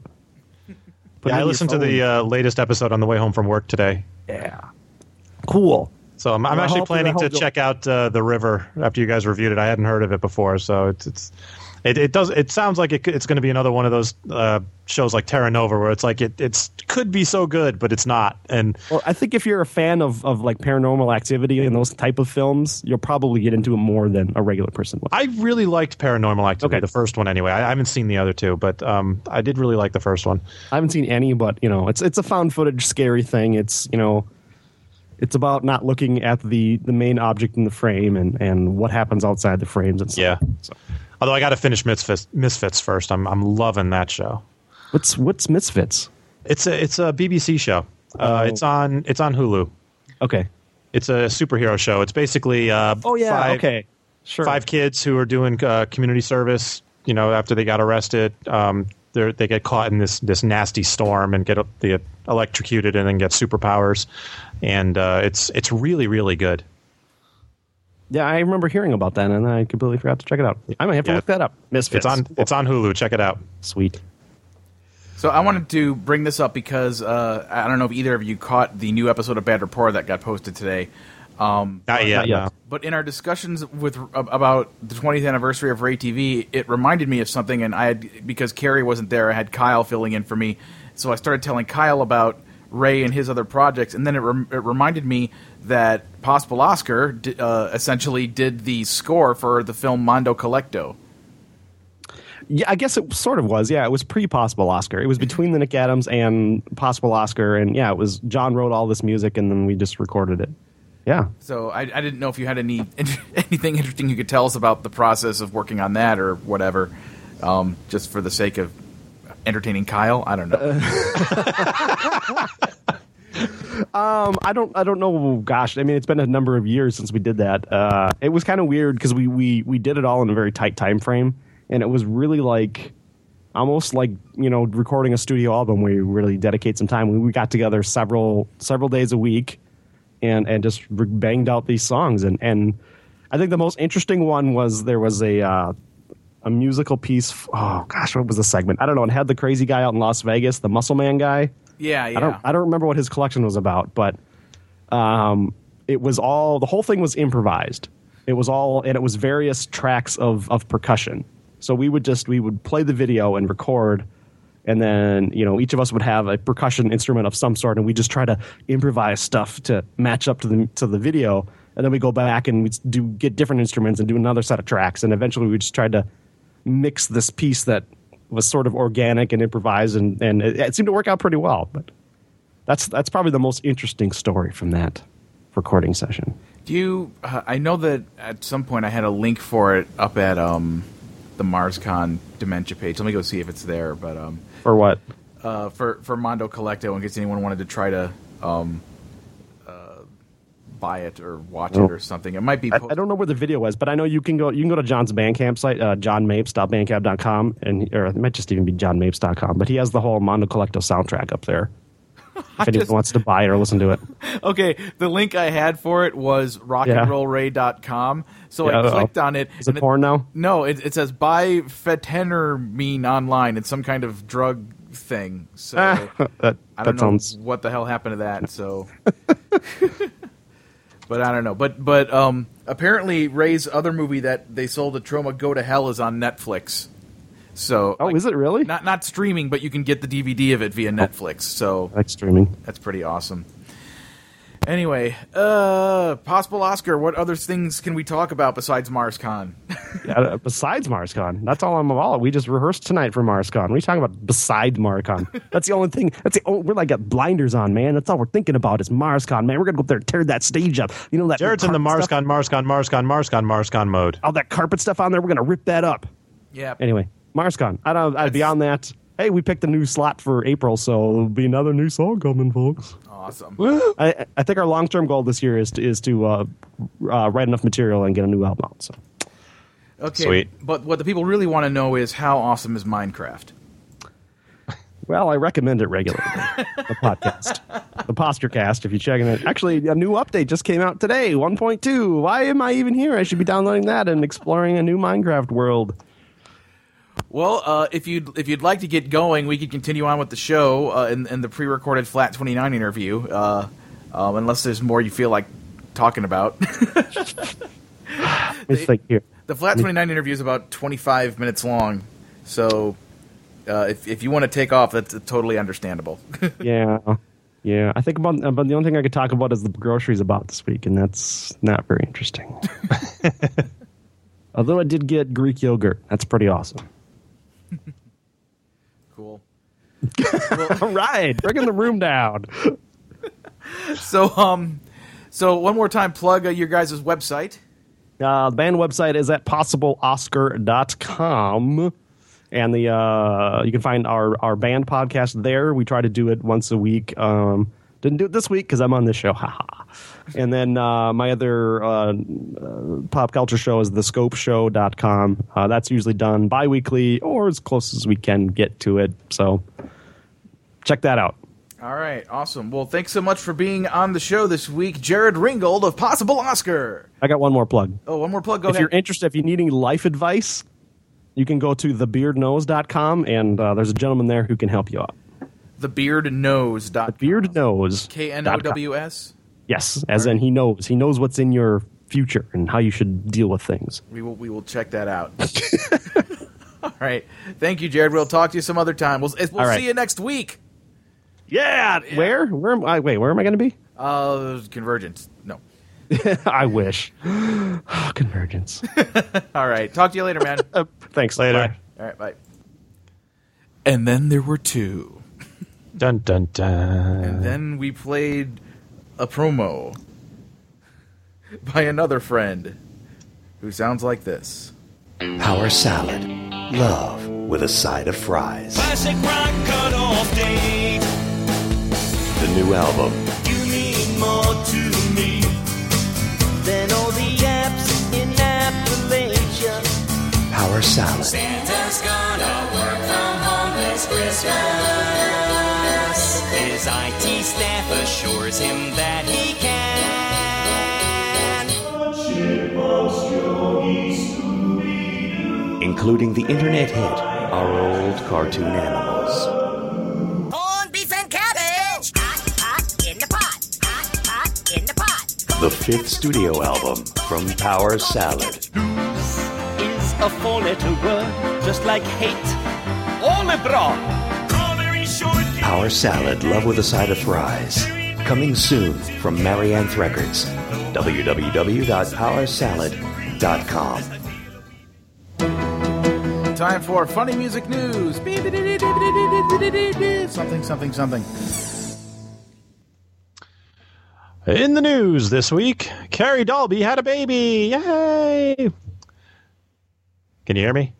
Put Yeah, it I in your listened to the phone. uh, latest episode on the way home from work today. Yeah. Cool. So I'm, I'm Well, I actually hope- planning I to hope you'll- check out uh, The River after you guys reviewed it. I hadn't heard of it before, so it's it's it, it does it sounds like it, it's going to be another one of those uh, shows like Terra Nova where it's like it it's could be so good, but it's not. And Well, I think if you're a fan of, of like Paranormal Activity and those type of films, you'll probably get into it more than a regular person would. I really liked Paranormal Activity, Okay. the first one anyway. I, I haven't seen the other two, but um, I did really like the first one. I haven't seen any, but you know, it's it's a found footage scary thing. It's you know, it's about not looking at the, the main object in the frame and, and what happens outside the frames and stuff. Yeah. So, Although I got to finish Misfits, Misfits first. I'm I'm loving that show. what's what's Misfits? It's a it's a B B C show. Uh, Oh. It's on it's on Hulu. Okay. It's a superhero show. It's basically uh, Oh yeah. five, okay. Sure. five kids who are doing uh, community service. You know, after they got arrested, um, they they get caught in this this nasty storm and get they get electrocuted and then get superpowers. And uh, it's it's really really good. Yeah, I remember hearing about that, and I completely forgot to check it out. I might have to Yeah. look that up. Misfits. It's on it's on Hulu. Check it out. Sweet. So I wanted to bring this up because uh, I don't know if either of you caught the new episode of Bad Rapport that got posted today. Um, Not yet. Not yet. no. But in our discussions with about the twentieth anniversary of Ray T V, it reminded me of something, and I had, because Carrie wasn't there, I had Kyle filling in for me, so I started telling Kyle about Ray and his other projects, and then it, rem- it reminded me that Possible Oscar d- uh, essentially did the score for the film Mondo Collecto. Yeah, I guess it sort of was. Yeah, it was pre-Possible Oscar. It was between the Nick Adams and Possible Oscar, and yeah, it was John wrote all this music, and then we just recorded it. Yeah. So I, I didn't know if you had any anything interesting you could tell us about the process of working on that or whatever, um, just for the sake of entertaining Kyle. I don't know. um, I don't. I don't know. Gosh, I mean, it's been a number of years since we did that. Uh, it was kind of weird because we, we we did it all in a very tight time frame, and it was really like almost like you know recording a studio album where you really dedicate some time. We, we got together several several days a week. And and just banged out these songs, and, and I think the most interesting one was there was a uh, a musical piece. Oh gosh, what was the segment? I don't know. It had the crazy guy out in Las Vegas, the Muscle Man guy. Yeah, yeah. I don't I don't remember what his collection was about, but um, it was all the whole thing was improvised. It was all and it was various tracks of of percussion. So we would just we would play the video and record. And then, you know, each of us would have a percussion instrument of some sort, and we just try to improvise stuff to match up to the to the video. And then we go back and we do get different instruments and do another set of tracks. And eventually, we just tried to mix this piece that was sort of organic and improvised, and, and it, it seemed to work out pretty well. But that's that's probably the most interesting story from that recording session. Do you? Uh, I know that at some point I had a link for it up at um, the MarsCon Dementia page. Let me go see if it's there. But um, For what? Uh, for for Mondo Collecto, in case anyone wanted to try to um, uh, buy it or watch Oh. it or something. It might be. I, Po- I don't know where the video was, but I know you can go. You can go to John's Bandcamp site, uh, john mapes dot bandcamp dot com, and or it might just even be john mapes dot com. But he has the whole Mondo Collecto soundtrack up there. If anyone just- wants to buy it or listen to it, Okay, the link I had for it was rock and roll ray dot com. So Yeah, I uh-oh. clicked on it. Is it and porn now? No, it, it says buy fentermine online. It's some kind of drug thing. So that I that don't know sounds. what the hell happened to that. So, but I don't know. But but um, apparently Ray's other movie that they sold at Troma, Go to Hell, is on Netflix. So Oh, like, is it really? not not streaming, but you can get the D V D of it via Netflix. So I like streaming. that's pretty awesome. Anyway, uh, Possible Oscar, what other things can we talk about besides MarsCon? Yeah, uh, besides MarsCon, that's all I'm about. We just rehearsed tonight for MarsCon. What are you talking about? Besides MarsCon, that's the only thing. That's the only, we're like got blinders on, man. That's all we're thinking about is MarsCon, man. We're gonna go up there and tear that stage up. You know that Jared's in the carpet stuff? MarsCon, MarsCon, MarsCon, MarsCon, MarsCon mode. All that carpet stuff on there. We're gonna rip that up. Yeah. Anyway, MarsCon. I don't. I, beyond that, hey, we picked a new slot for April, so there'll be another new song coming, folks. Awesome. I, I think our long term goal this year is to is to uh, uh, write enough material and get a new album out. So. Okay. Sweet. But what the people really want to know is how awesome is Minecraft? Well, I recommend it regularly. The podcast, the Postercast. If you're checking it, actually, a new update just came out today, one point two. Why am I even here? I should be downloading that and exploring a new Minecraft world. Well, uh, if you'd if you'd like to get going, we could continue on with the show uh, in, in the pre-recorded Flat twenty-nine interview, uh, um, unless there's more you feel like talking about. It's like here. The Flat twenty-nine interview is about twenty-five minutes long, so uh, if if you want to take off, that's totally understandable. Yeah, yeah. I think about, about the only thing I could talk about is the groceries about this week, and that's not very interesting. Although I did get Greek yogurt. That's pretty awesome. Cool. All right, bringing the room down. So, um, so one more time, plug uh, your guys' website. Uh, the band website is at possible oscar dot com. And the uh, you can find our, our band podcast there. We try to do it once a week. Um, didn't do it this week because I'm on this show. Haha. And then uh, my other uh, uh, pop culture show is the scope show dot com. Uh, that's usually done bi-weekly or as close as we can get to it. So check that out. All right, awesome. Well, thanks so much for being on the show this week, Jared Ringgold of Possible Oscar. I got one more plug. Oh, one more plug. Go if ahead. you're interested, if you need any life advice, you can go to the beard knows dot com, and uh, there's a gentleman there who can help you out. The Beard Knows. The Beard Knows. K N O W S? Yes, as in he knows. He knows what's in your future and how you should deal with things. We will we will check that out. All right. Thank you, Jared. We'll talk to you some other time. We'll, we'll right. see you next week. Yeah. Where? Where am I? Wait, where am I going to be? Uh, Convergence. No. I wish. Convergence. All right. Talk to you later, man. Uh, thanks. Later. Bye. All right. Bye. And then there were two. Dun dun dun. And then we played a promo by another friend who sounds like this. Power salad. Love with a side of fries. Classic rock cut-off date. The new album. You mean more to me than all the apps in Appalachia. Power salad. Santa's gonna work from home this Christmas. His I T staff assures him that he can. Including the internet hit, Our Old Cartoon Animals. Corned beef and cabbage! Hot, hot, in the pot. Hot, hot, in the pot. The fifth studio album from Power Salad. Is a four-letter word, just like hate. All abroad. Power Salad, Love with a Side of Fries. Coming soon from Marianne Records. w w w dot power salad dot com. Time for funny music news. Something, something, something. In the news this week, Carrie Dalby had a baby. Yay! Can you hear me?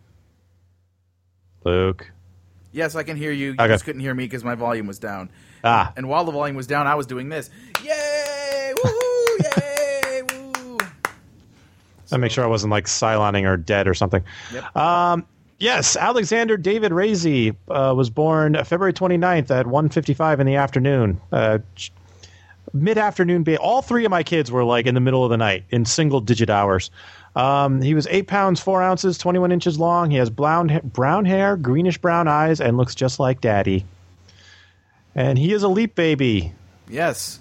Luke? Yes, I can hear you. You Okay. just couldn't hear me because my volume was down. Ah. And while the volume was down, I was doing this. Yay! Woohoo! Yay! Woo! I'll make sure I wasn't like siloning or dead or something. Yep. Um, yes, Alexander David Razy uh, was born February twenty-ninth at one fifty-five in the afternoon. Uh, mid-afternoon. Ba- All three of my kids were like in the middle of the night in single-digit hours. Um, he was eight pounds, four ounces, twenty-one inches long. He has brown, brown hair, greenish-brown eyes, and looks just like Daddy. And he is a Leap baby. Yes.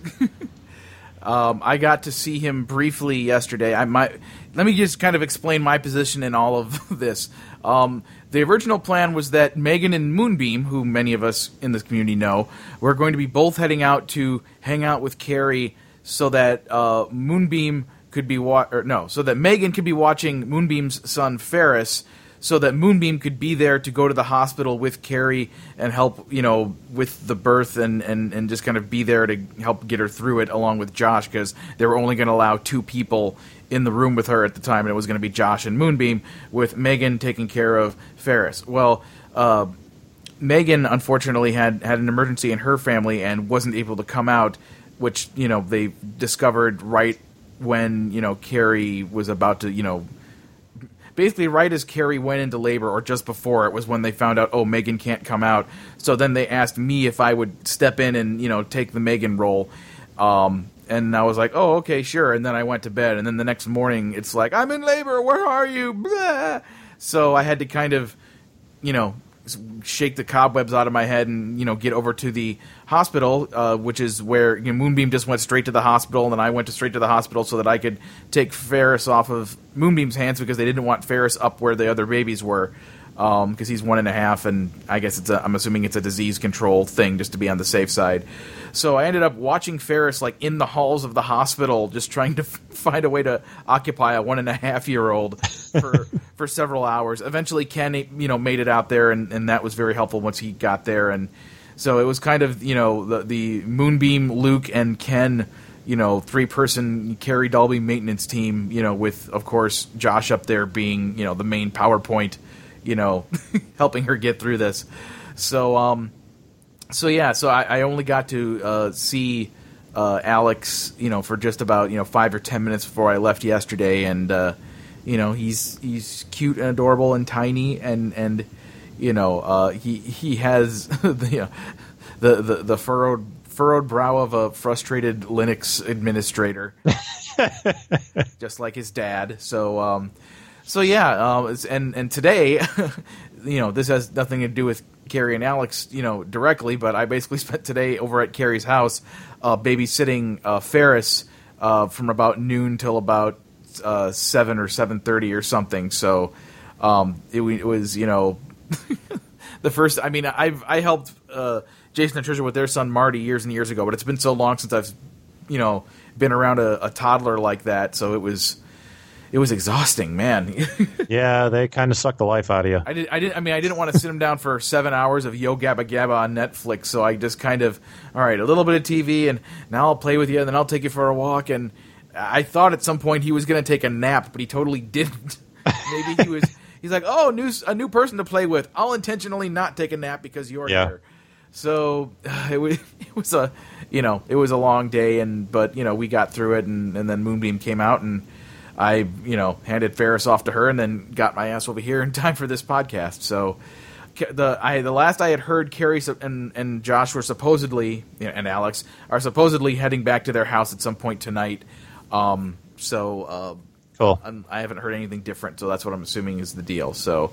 um, I got to see him briefly yesterday. I might let me just kind of explain my position in all of this. Um, the original plan was that Megan and Moonbeam, who many of us in this community know, were going to be both heading out to hang out with Carrie, so that uh, Moonbeam could be wa- or no, so that Megan could be watching Moonbeam's son Ferris, so that Moonbeam could be there to go to the hospital with Carrie and help, you know, with the birth and, and, and just kind of be there to help get her through it along with Josh, because they were only going to allow two people in the room with her at the time, and it was going to be Josh and Moonbeam, with Megan taking care of Ferris. Well, uh, Megan, unfortunately, had, had an emergency in her family and wasn't able to come out, which, you know, they discovered right when, you know, Carrie was about to, you know, basically right as Carrie went into labor, or just before it, was when they found out, oh, Megan can't come out. So then they asked me if I would step in and, you know, take the Megan role. Um, and I was like, oh, okay, sure. And then I went to bed. And then the next morning, it's like, I'm in labor. Where are you? Blah. So I had to kind of, you know, shake the cobwebs out of my head and, you know, get over to the hospital, uh, which is where, you know, Moonbeam just went straight to the hospital, and then I went to straight to the hospital so that I could take Ferris off of Moonbeam's hands, because they didn't want Ferris up where the other babies were, because um, he's one and a half, and I guess it's a, I'm assuming it's a disease control thing just to be on the safe side. So I ended up watching Ferris like in the halls of the hospital, just trying to f- find a way to occupy a one and a half year old for for several hours. Eventually, Ken, you know, made it out there, and, and that was very helpful once he got there. And so it was kind of, you know, the, the Moonbeam, Luke, and Ken, you know, three person Carrie Dalby maintenance team, you know, with, of course, Josh up there being, you know, the main PowerPoint, you know, helping her get through this. So, um, so yeah, so I, I only got to uh, see uh, Alex, you know, for just about, you know, five or ten minutes before I left yesterday, and uh, you know, he's he's cute and adorable and tiny, and and you know, uh, he he has the, uh, the the the furrowed furrowed brow of a frustrated Linux administrator, just like his dad. So. Um, So yeah, um, and and today, you know, this has nothing to do with Carrie and Alex, you know, directly, but I basically spent today over at Carrie's house uh, babysitting uh, Ferris uh, from about noon till about uh, seven or seven thirty or something. So um, it, it was, you know, the first. I mean, I've I helped uh, Jason and Tricia with their son Marty years and years ago, but it's been so long since I've, you know, been around a, a toddler like that. So it was. It was exhausting, man. Yeah, they kind of sucked the life out of you. I did. I did. I mean, I didn't want to sit him down for seven hours of Yo Gabba Gabba on Netflix, so I just kind of, all right, a little bit of T V, and now I'll play with you, and then I'll take you for a walk. And I thought at some point he was going to take a nap, but he totally didn't. Maybe he was. He's like, oh, new a new person to play with. I'll intentionally not take a nap because you're yeah. here. So it was. It was a, you know, it was a long day, and but you know we got through it, and, and then Moonbeam came out and. I, you know, handed Ferris off to her and then got my ass over here in time for this podcast. So the I the last I had heard, Carrie and, and Josh were supposedly, you know, and Alex, are supposedly heading back to their house at some point tonight. Um, so uh, cool. I'm, I haven't heard anything different, so that's what I'm assuming is the deal. So,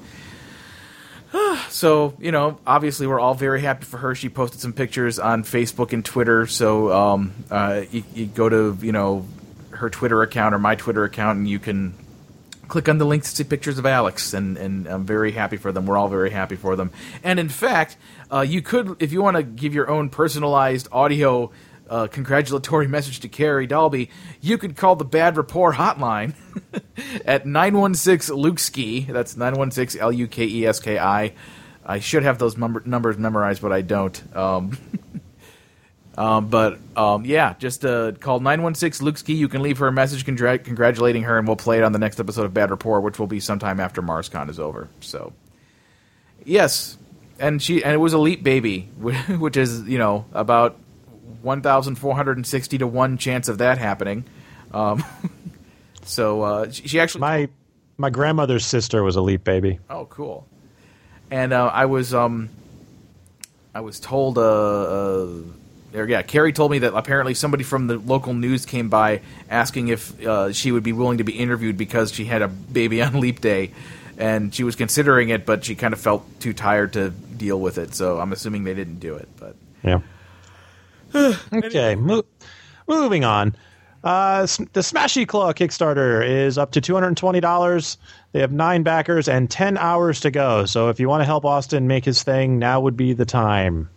so you know, obviously we're all very happy for her. She posted some pictures on Facebook and Twitter. So um, uh, you, you go to, you know, her Twitter account or my Twitter account, and you can click on the links to see pictures of Alex, and, and I'm very happy for them. We're all very happy for them. And in fact, uh, you could, if you want to give your own personalized audio uh, congratulatory message to Carrie Dalby, you could call the Bad Rapport hotline at nine one six Lukeski. That's nine one six L U K E S K I. I should have those number, numbers memorized, but I don't. Um Um, but, um, yeah, just uh, call nine one six Lukeski. You can leave her a message congra- congratulating her, and we'll play it on the next episode of Bad Rapport, which will be sometime after MarsCon is over. So, yes. And she and it was a Leap Baby, which is, you know, about one thousand four hundred sixty to one chance of that happening. Um, so, uh, she, she actually... My my grandmother's sister was a Leap Baby. Oh, cool. And uh, I was, um, I was told... Uh, uh, Yeah, Carrie told me that apparently somebody from the local news came by asking if uh, she would be willing to be interviewed because she had a baby on Leap Day, and she was considering it, but she kind of felt too tired to deal with it. So I'm assuming they didn't do it. But yeah. Okay, mo- moving on. Uh, the Smashy Claw Kickstarter is up to two hundred twenty dollars. They have nine backers and ten hours to go. So if you want to help Austin make his thing, now would be the time.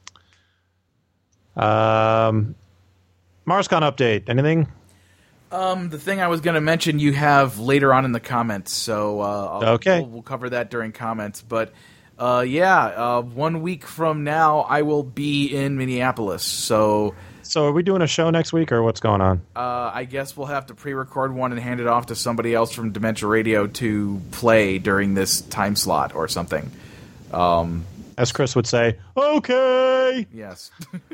Um, MarsCon update. Anything? Um, the thing I was going to mention you have later on in the comments, so uh, I'll, okay. we'll, we'll cover that during comments. But uh, yeah, uh, one week from now I will be in Minneapolis. So, so are we doing a show next week, or what's going on? Uh, I guess we'll have to pre-record one and hand it off to somebody else from Dementia Radio to play during this time slot or something. Um, As Chris would say, okay. Yes.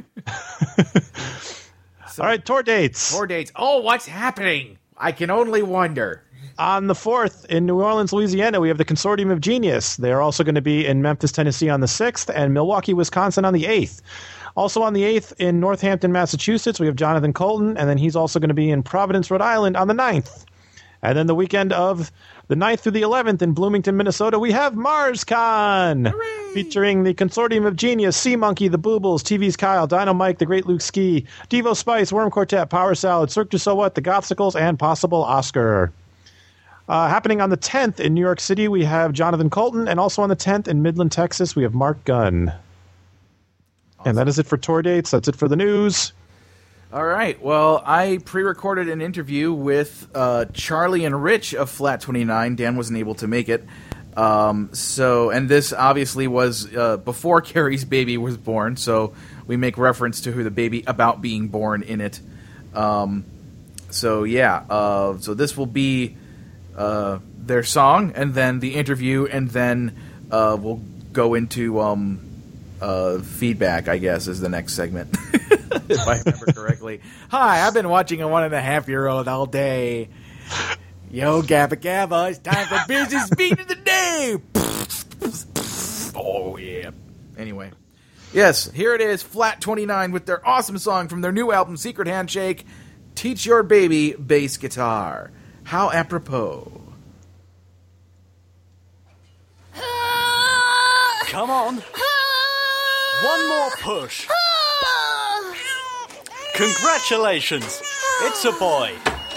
So, all right, tour dates. Tour dates. Oh, what's happening? I can only wonder. On the fourth, in New Orleans, Louisiana, we have the Consortium of Genius. They are also going to be in Memphis, Tennessee on the sixth, and Milwaukee, Wisconsin on the eighth. Also on the eighth, in Northampton, Massachusetts, we have Jonathan Colton, and then he's also going to be in Providence, Rhode Island on the ninth. And then the weekend of the ninth through the eleventh in Bloomington, Minnesota, we have MarsCon. Hooray! Featuring the Consortium of Genius, Sea Monkey, The Boobles, T V's Kyle, Dino Mike, The Great Luke Ski, Devo Spice, Worm Quartet, Power Salad, Cirque du So What, The Gothsicles, and Possible Oscar. Uh, happening on the tenth in New York City, we have Jonathan Colton, and also on the tenth in Midland, Texas, we have Mark Gunn. Awesome. And that is it for tour dates. That's it for the news. All right. Well, I pre-recorded an interview with uh, Charlie and Rich of Flat twenty-nine. Dan wasn't able to make it. Um, so, and this obviously was uh, before Carrie's baby was born, so we make reference to who the baby about being born in it. Um, so, yeah. Uh, so this will be uh, their song, and then the interview, and then uh, we'll go into um, uh, feedback, I guess, is the next segment. If I remember correctly. Hi, I've been watching a one and a half year old all day. Yo, Gabba Gabba, it's time for business beat of the day. Oh, yeah. Anyway. Yes, here it is, Flat twenty-nine with their awesome song from their new album, Secret Handshake, Teach Your Baby Bass Guitar. How apropos. Ah! Come on. One more push. Congratulations. It's a boy.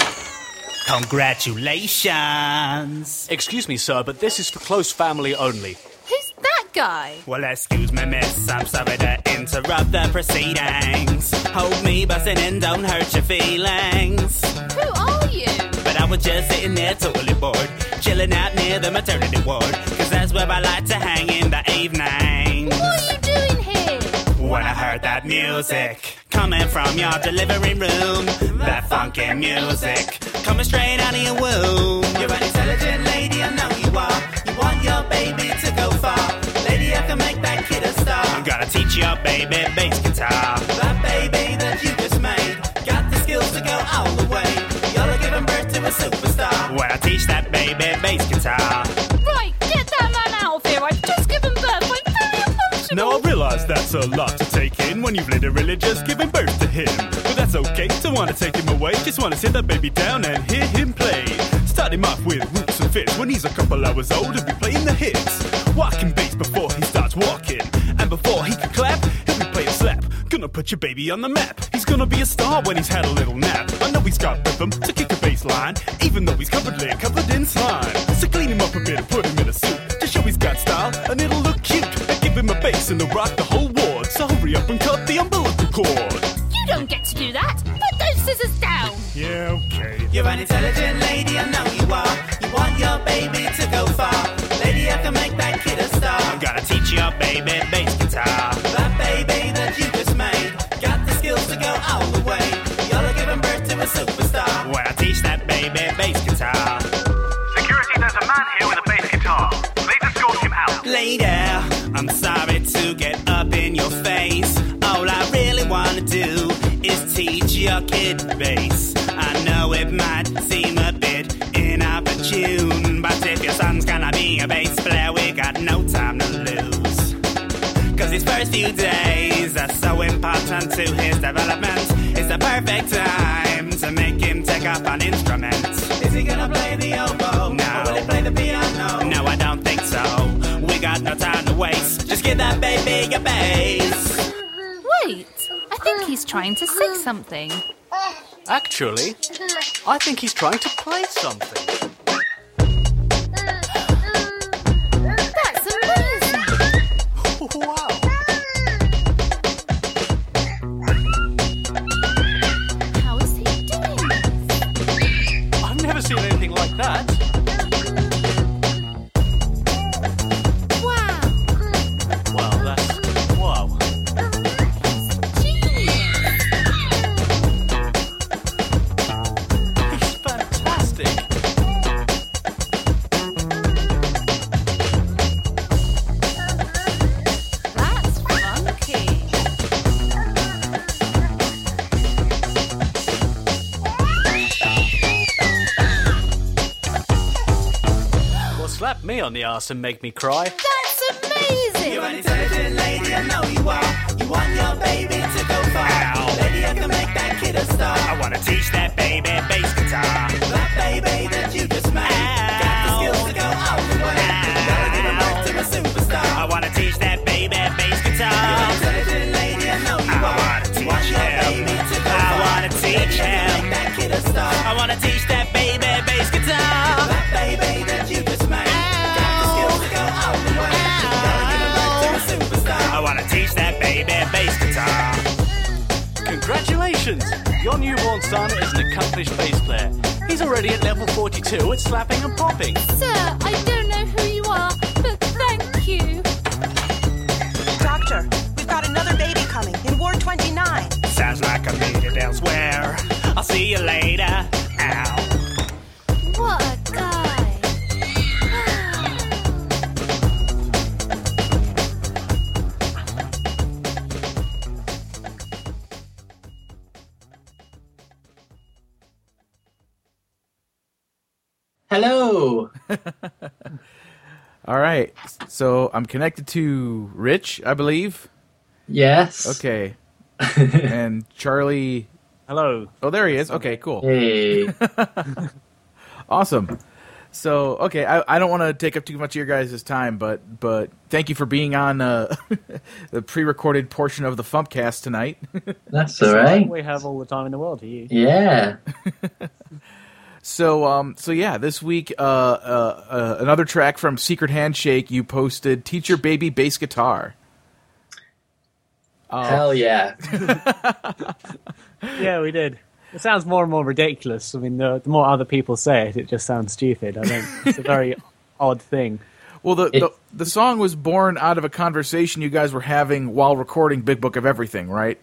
Congratulations. Excuse me, sir, but this is for close family only. Who's that guy? Well, excuse me, miss. I'm sorry to interrupt the proceedings. Hold me, bustin' in, don't hurt your feelings. Who are you? But I was just sitting there totally bored, chilling out near the maternity ward, cause that's where I like to hang in the evenings. What are you doing here? When I heard that music coming from your delivery room, that funky music coming straight out of your womb. You're an intelligent lady, I know you are. You want your baby to go far. Lady, I can make that kid a star. I'm gonna teach your baby bass guitar. That baby that you just made got the skills to go all the way. You're giving birth to a superstar. When I teach that baby bass guitar. Right, get that man out of here. I've just given birth. I'm very emotional. Now I realise that's a lot to take in when you've literally just given birth to him. But that's okay, don't wanna take him away. Just wanna sit that baby down and hear him play. Start him off with roots and fits. When he's a couple hours old, he'll be playing the hits. Walking bass before he starts walking. And before he can clap, he'll be playing slap. Gonna put your baby on the map. He's gonna be a star when he's had a little nap. I know he's got rhythm to kick a bass line, even though he's covered in, covered in slime. So clean him up a bit and put him in a suit to show he's got style, and it'll look cute. And give him a bass and he'll rock the whole ward. So hurry up and cut the umbilical cord. You don't get to do that. Put those scissors down. Yeah, okay. You're an intelligent lady, I know you are. You want your baby to go far. Lady, I can make that kid a star. I'm gonna teach your baby bass guitar. That baby that you just made got the skills to go all the way. You're giving birth to a superstar. When I teach that baby bass guitar. Security, there's a man here with a bass guitar. Please escort him out. Lady, I'm sorry to get up in your face. All I really wanna do is teach your kid bass. I know it might seem a bit inopportune, but if your son's gonna be a bass player, we got no time to lose. Cause his first few days are so important to his development. It's the perfect time to make him take up an instrument. Is he gonna play the oboe? No. Or will he play the piano? No, I don't think so. We got no time to waste. Just give that baby a bass. Wait, I think he's trying to say something. Actually, I think he's trying to play something. That's amazing. Wow. How is he doing this? I've never seen anything like that. Wow. Wow, that's... wow. He's fantastic. That's funky. Well, slap me on the arse and make me cry. That's amazing. You're an intelligent lady, I know you are. You want your baby to go far. Lady, I can make that kid a star. I wanna teach that baby bass guitar. That baby that you just made got the skills to go all the way. Gotta give him birth to a superstar. I wanna teach that baby bass guitar. You're an intelligent lady, I know you are. I wanna teach him. I wanna teach him. Make that kid a star. I wanna teach that baby bass guitar. That baby that you just made got the skills to go all the way. Gotta give him birth to a superstar. I wanna teach that baby bass guitar. Congratulations! Your newborn son is an accomplished bass player. He's already at level forty-two at slapping and popping. Sir, I don't know who you are, but thank you. Doctor, we've got another baby coming in Ward twenty-nine. Sounds like I made it elsewhere. I'll see you later. Ow. What a guy. Hello. All right. So I'm connected to Rich, I believe. Yes. Okay. And Charlie. Hello. Oh, there he is. Okay, cool. Hey. Awesome. So, okay, I, I don't want to take up too much of your guys' time, but but thank you for being on uh, the pre-recorded portion of the Fumpcast tonight. That's all right. We have all the time in the world to use. Yeah. So, um, so yeah, this week, uh, uh, uh, another track from Secret Handshake. You posted "Teach Your Baby Bass Guitar." Uh, Hell yeah! Yeah, we did. It sounds more and more ridiculous. I mean, the, the more other people say it, it just sounds stupid. I think it's a very odd thing. Well, the, the the song was born out of a conversation you guys were having while recording Big Book of Everything, right?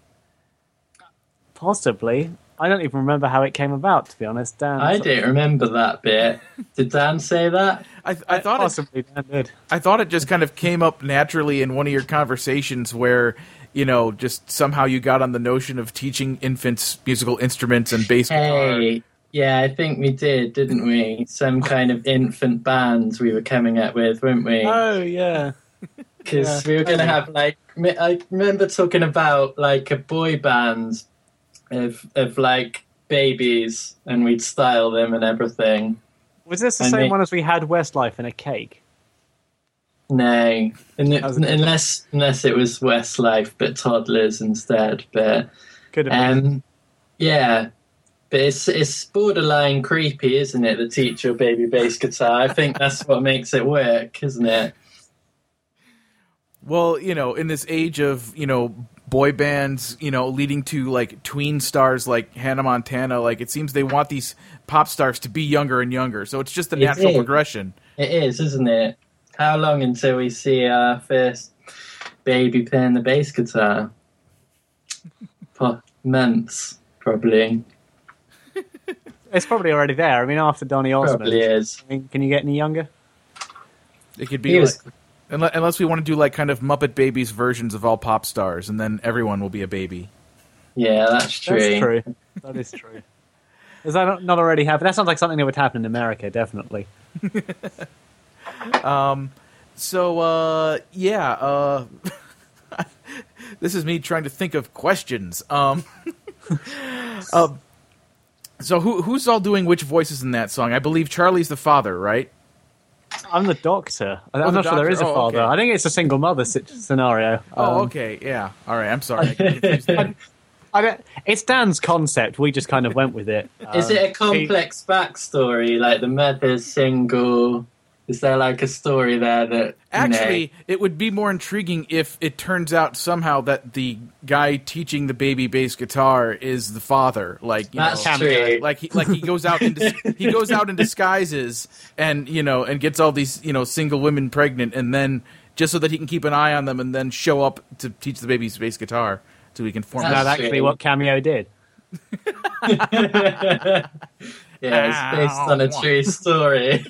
Possibly. I don't even remember how it came about, to be honest. Dan, I don't remember that bit. Did Dan say that? I, I thought possibly it, Dan did. I thought it just kind of came up naturally in one of your conversations where, you know, just somehow you got on the notion of teaching infants musical instruments and bass guitar. Hey, yeah, I think we did, didn't we? Some kind of infant bands we were coming up with, weren't we? Oh, yeah. Because yeah. we were going to have, like, I remember talking about, like, a boy band of, of like, babies, and we'd style them and everything. Was this the and same they, one as we had Westlife in a cake? No, unless unless it was Westlife, but toddlers instead. But could have been. Um, yeah, but it's it's borderline creepy, isn't it? The Teach Your Baby Bass Guitar. I think that's what makes it work, isn't it? Well, you know, in this age of, you know, boy bands, you know, leading to like tween stars like Hannah Montana, like it seems they want these pop stars to be younger and younger. So it's just a natural progression. It is, isn't it? How long until we see our first baby playing the bass guitar? For months, probably. It's probably already there. I mean, after Donny Osmond. Probably is. I mean, can you get any younger? It could be like, unless, unless we want to do like kind of Muppet Babies versions of all pop stars, and then everyone will be a baby. Yeah, that's true. That's true. That is true. Does that not already happen? That sounds like something that would happen in America, definitely. um, so, uh, yeah, uh, this is me trying to think of questions. Um, uh, so who who's all doing which voices in that song? I believe Charlie's the father, right? I'm the doctor. I'm oh, not the sure there is a oh, father. okay. I think it's a single mother scenario. Oh, um, okay, yeah. All right, I'm sorry. I confused I, I don't, it's Dan's concept. We just kind of went with it. Is um, it a complex he, backstory, like the mother's single? Is there like a story there that... Actually, know? It would be more intriguing if it turns out somehow that the guy teaching the baby bass guitar is the father. Like, you That's know, true. Like he, like he goes out in dis- he goes out in disguises and you know and gets all these you know single women pregnant, and then just so that he can keep an eye on them, and then show up to teach the baby's bass guitar so he can form. That's actually true. What Cameo did. Yeah, it's based on a true story.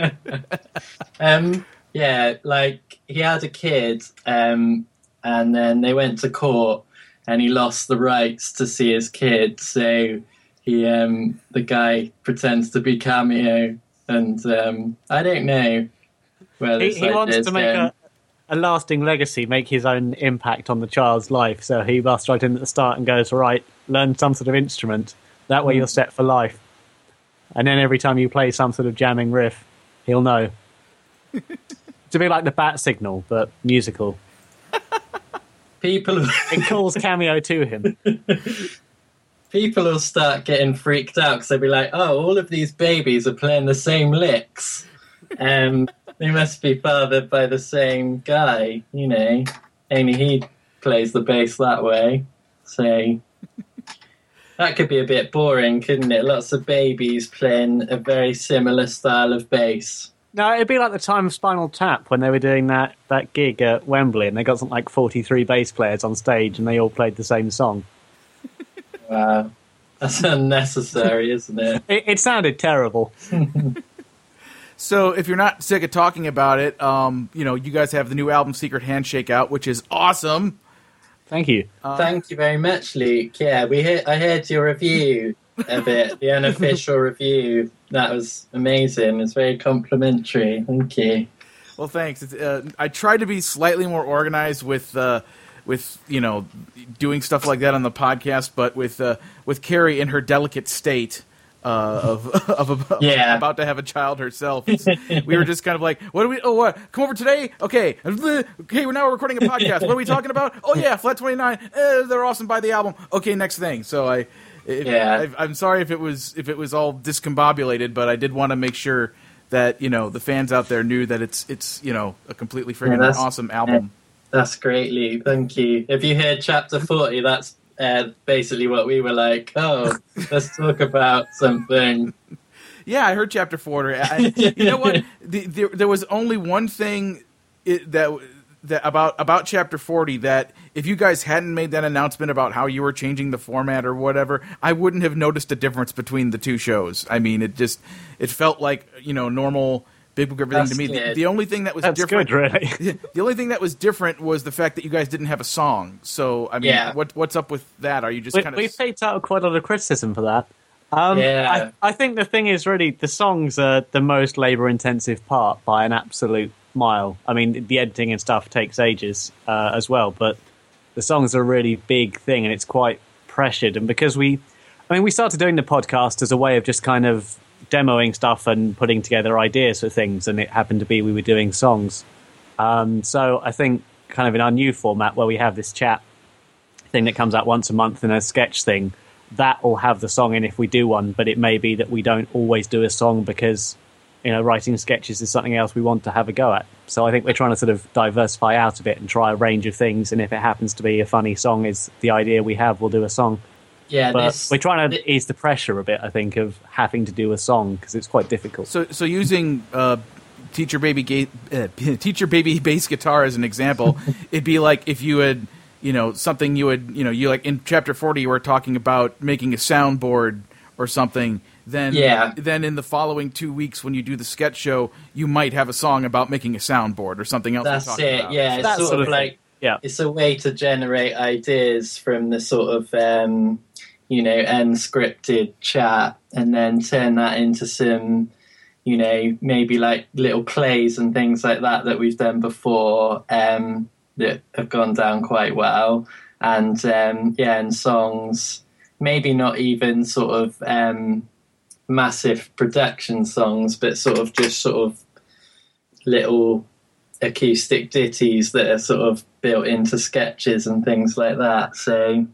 um, yeah, like he had a kid, um, and then they went to court, and he lost the rights to see his kid. So he, um, the guy, pretends to be Cameo, and um, I don't know where he, this he wants is to make going. a, a lasting legacy, make his own impact on the child's life. So he busts right in at the start and goes, "Right, learn some sort of instrument. That way, mm. you're set for life." And then every time you play some sort of jamming riff, he'll know. To be like the bat signal, but musical. People, it calls Cameo to him. People will start getting freaked out because they'll be like, "Oh, all of these babies are playing the same licks. Um, they must be fathered by the same guy, you know. Only he plays the bass that way." So that could be a bit boring, couldn't it? Lots of babies playing a very similar style of bass. No, it'd be like the time of Spinal Tap when they were doing that, that gig at Wembley, and they got something like forty-three bass players on stage, and they all played the same song. Wow. That's unnecessary, isn't it? it? It sounded terrible. So if you're not sick of talking about it, um, you know, you guys have the new album Secret Handshake out, which is awesome. Thank you. Um, Thank you very much, Luke. Yeah, we heard, I heard your review of it, the unofficial review. That was amazing. It's very complimentary. Thank you. Well, thanks. It's, uh, I tried to be slightly more organized with, uh, with you know, doing stuff like that on the podcast, but with uh, with Carrie in her delicate state, uh, of of a, Yeah. about to have a child herself. It's, we were just kind of like, what do we? Oh, what? Come over today? Okay, okay. We're now recording a podcast. What are we talking about? Oh yeah, Flat twenty-nine. Eh, they're awesome. Buy the album. Okay, next thing. So I, if, Yeah. I, I'm sorry if it was if it was all discombobulated, but I did want to make sure that you know the fans out there knew that it's it's you know a completely Yeah, friggin' that's- awesome album. That's great, Lee. Thank you. If you heard chapter forty, that's uh, basically what we were like. Oh, let's talk about something. Yeah, I heard chapter forty. I, you know what? The, there, there was only one thing it, that that about about chapter forty that if you guys hadn't made that announcement about how you were changing the format or whatever, I wouldn't have noticed a difference between the two shows. I mean, it just it felt like you know normal. Big Book Everything That's to me. The, good. the only thing that was That's different, good, really. the only thing that was different was the fact that you guys didn't have a song. So I mean, Yeah. what what's up with that? Are you just we, kind of we've picked out quite a lot of criticism for that. Um, Yeah. I, I think the thing is really the songs are the most labour-intensive part by an absolute mile. I mean, the editing and stuff takes ages uh, as well, but the songs are a really big thing, and it's quite pressured. And because we, I mean, we started doing the podcast as a way of just kind of demoing stuff and putting together ideas for things, and it happened to be we were doing songs. Um, so I think kind of in our new format where we have this chat thing that comes out once a month and a sketch thing, that will have the song in if we do one, but it may be that we don't always do a song because, you know, writing sketches is something else we want to have a go at. So I think we're trying to sort of diversify out of it and try a range of things, and if it happens to be a funny song is the idea we have, we'll do a song. Yeah, But this, we're trying to ease the pressure a bit, I think, of having to do a song because it's quite difficult. So, so using uh, teacher baby ga- uh, teacher baby bass guitar as an example, it'd be like if you had, you know, something you would, you know, you like in chapter forty, you were talking about making a soundboard or something. Then, Yeah. then in the following two weeks, when you do the sketch show, you might have a song about making a soundboard or something else. That's we're talking it. about. Yeah, it's That sort, sort of of like thing. Yeah. it's a way to generate ideas from the sort of um, you know unscripted chat, and then turn that into some, you know, maybe like little plays and things like that that we've done before um, that have gone down quite well, and um, yeah, and songs. Maybe not even sort of um, massive production songs, but sort of just sort of little acoustic ditties that are sort of built into sketches and things like that. So,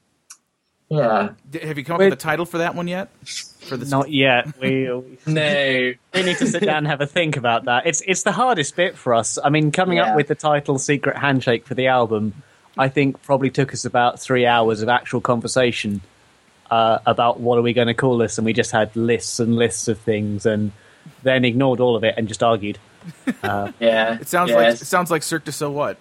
yeah. D- Have you come up with a title for that one yet? For the Not yet. We, we No. we need to sit down and have a think about that. It's it's the hardest bit for us. I mean, coming Yeah. up with the title "Secret Handshake" for the album, I think probably took us about three hours of actual conversation uh, about what are we going to call this, and we just had lists and lists of things, and then ignored all of it and just argued. Uh, Yeah. It sounds yeah, like it's- it sounds like Cirque du So What.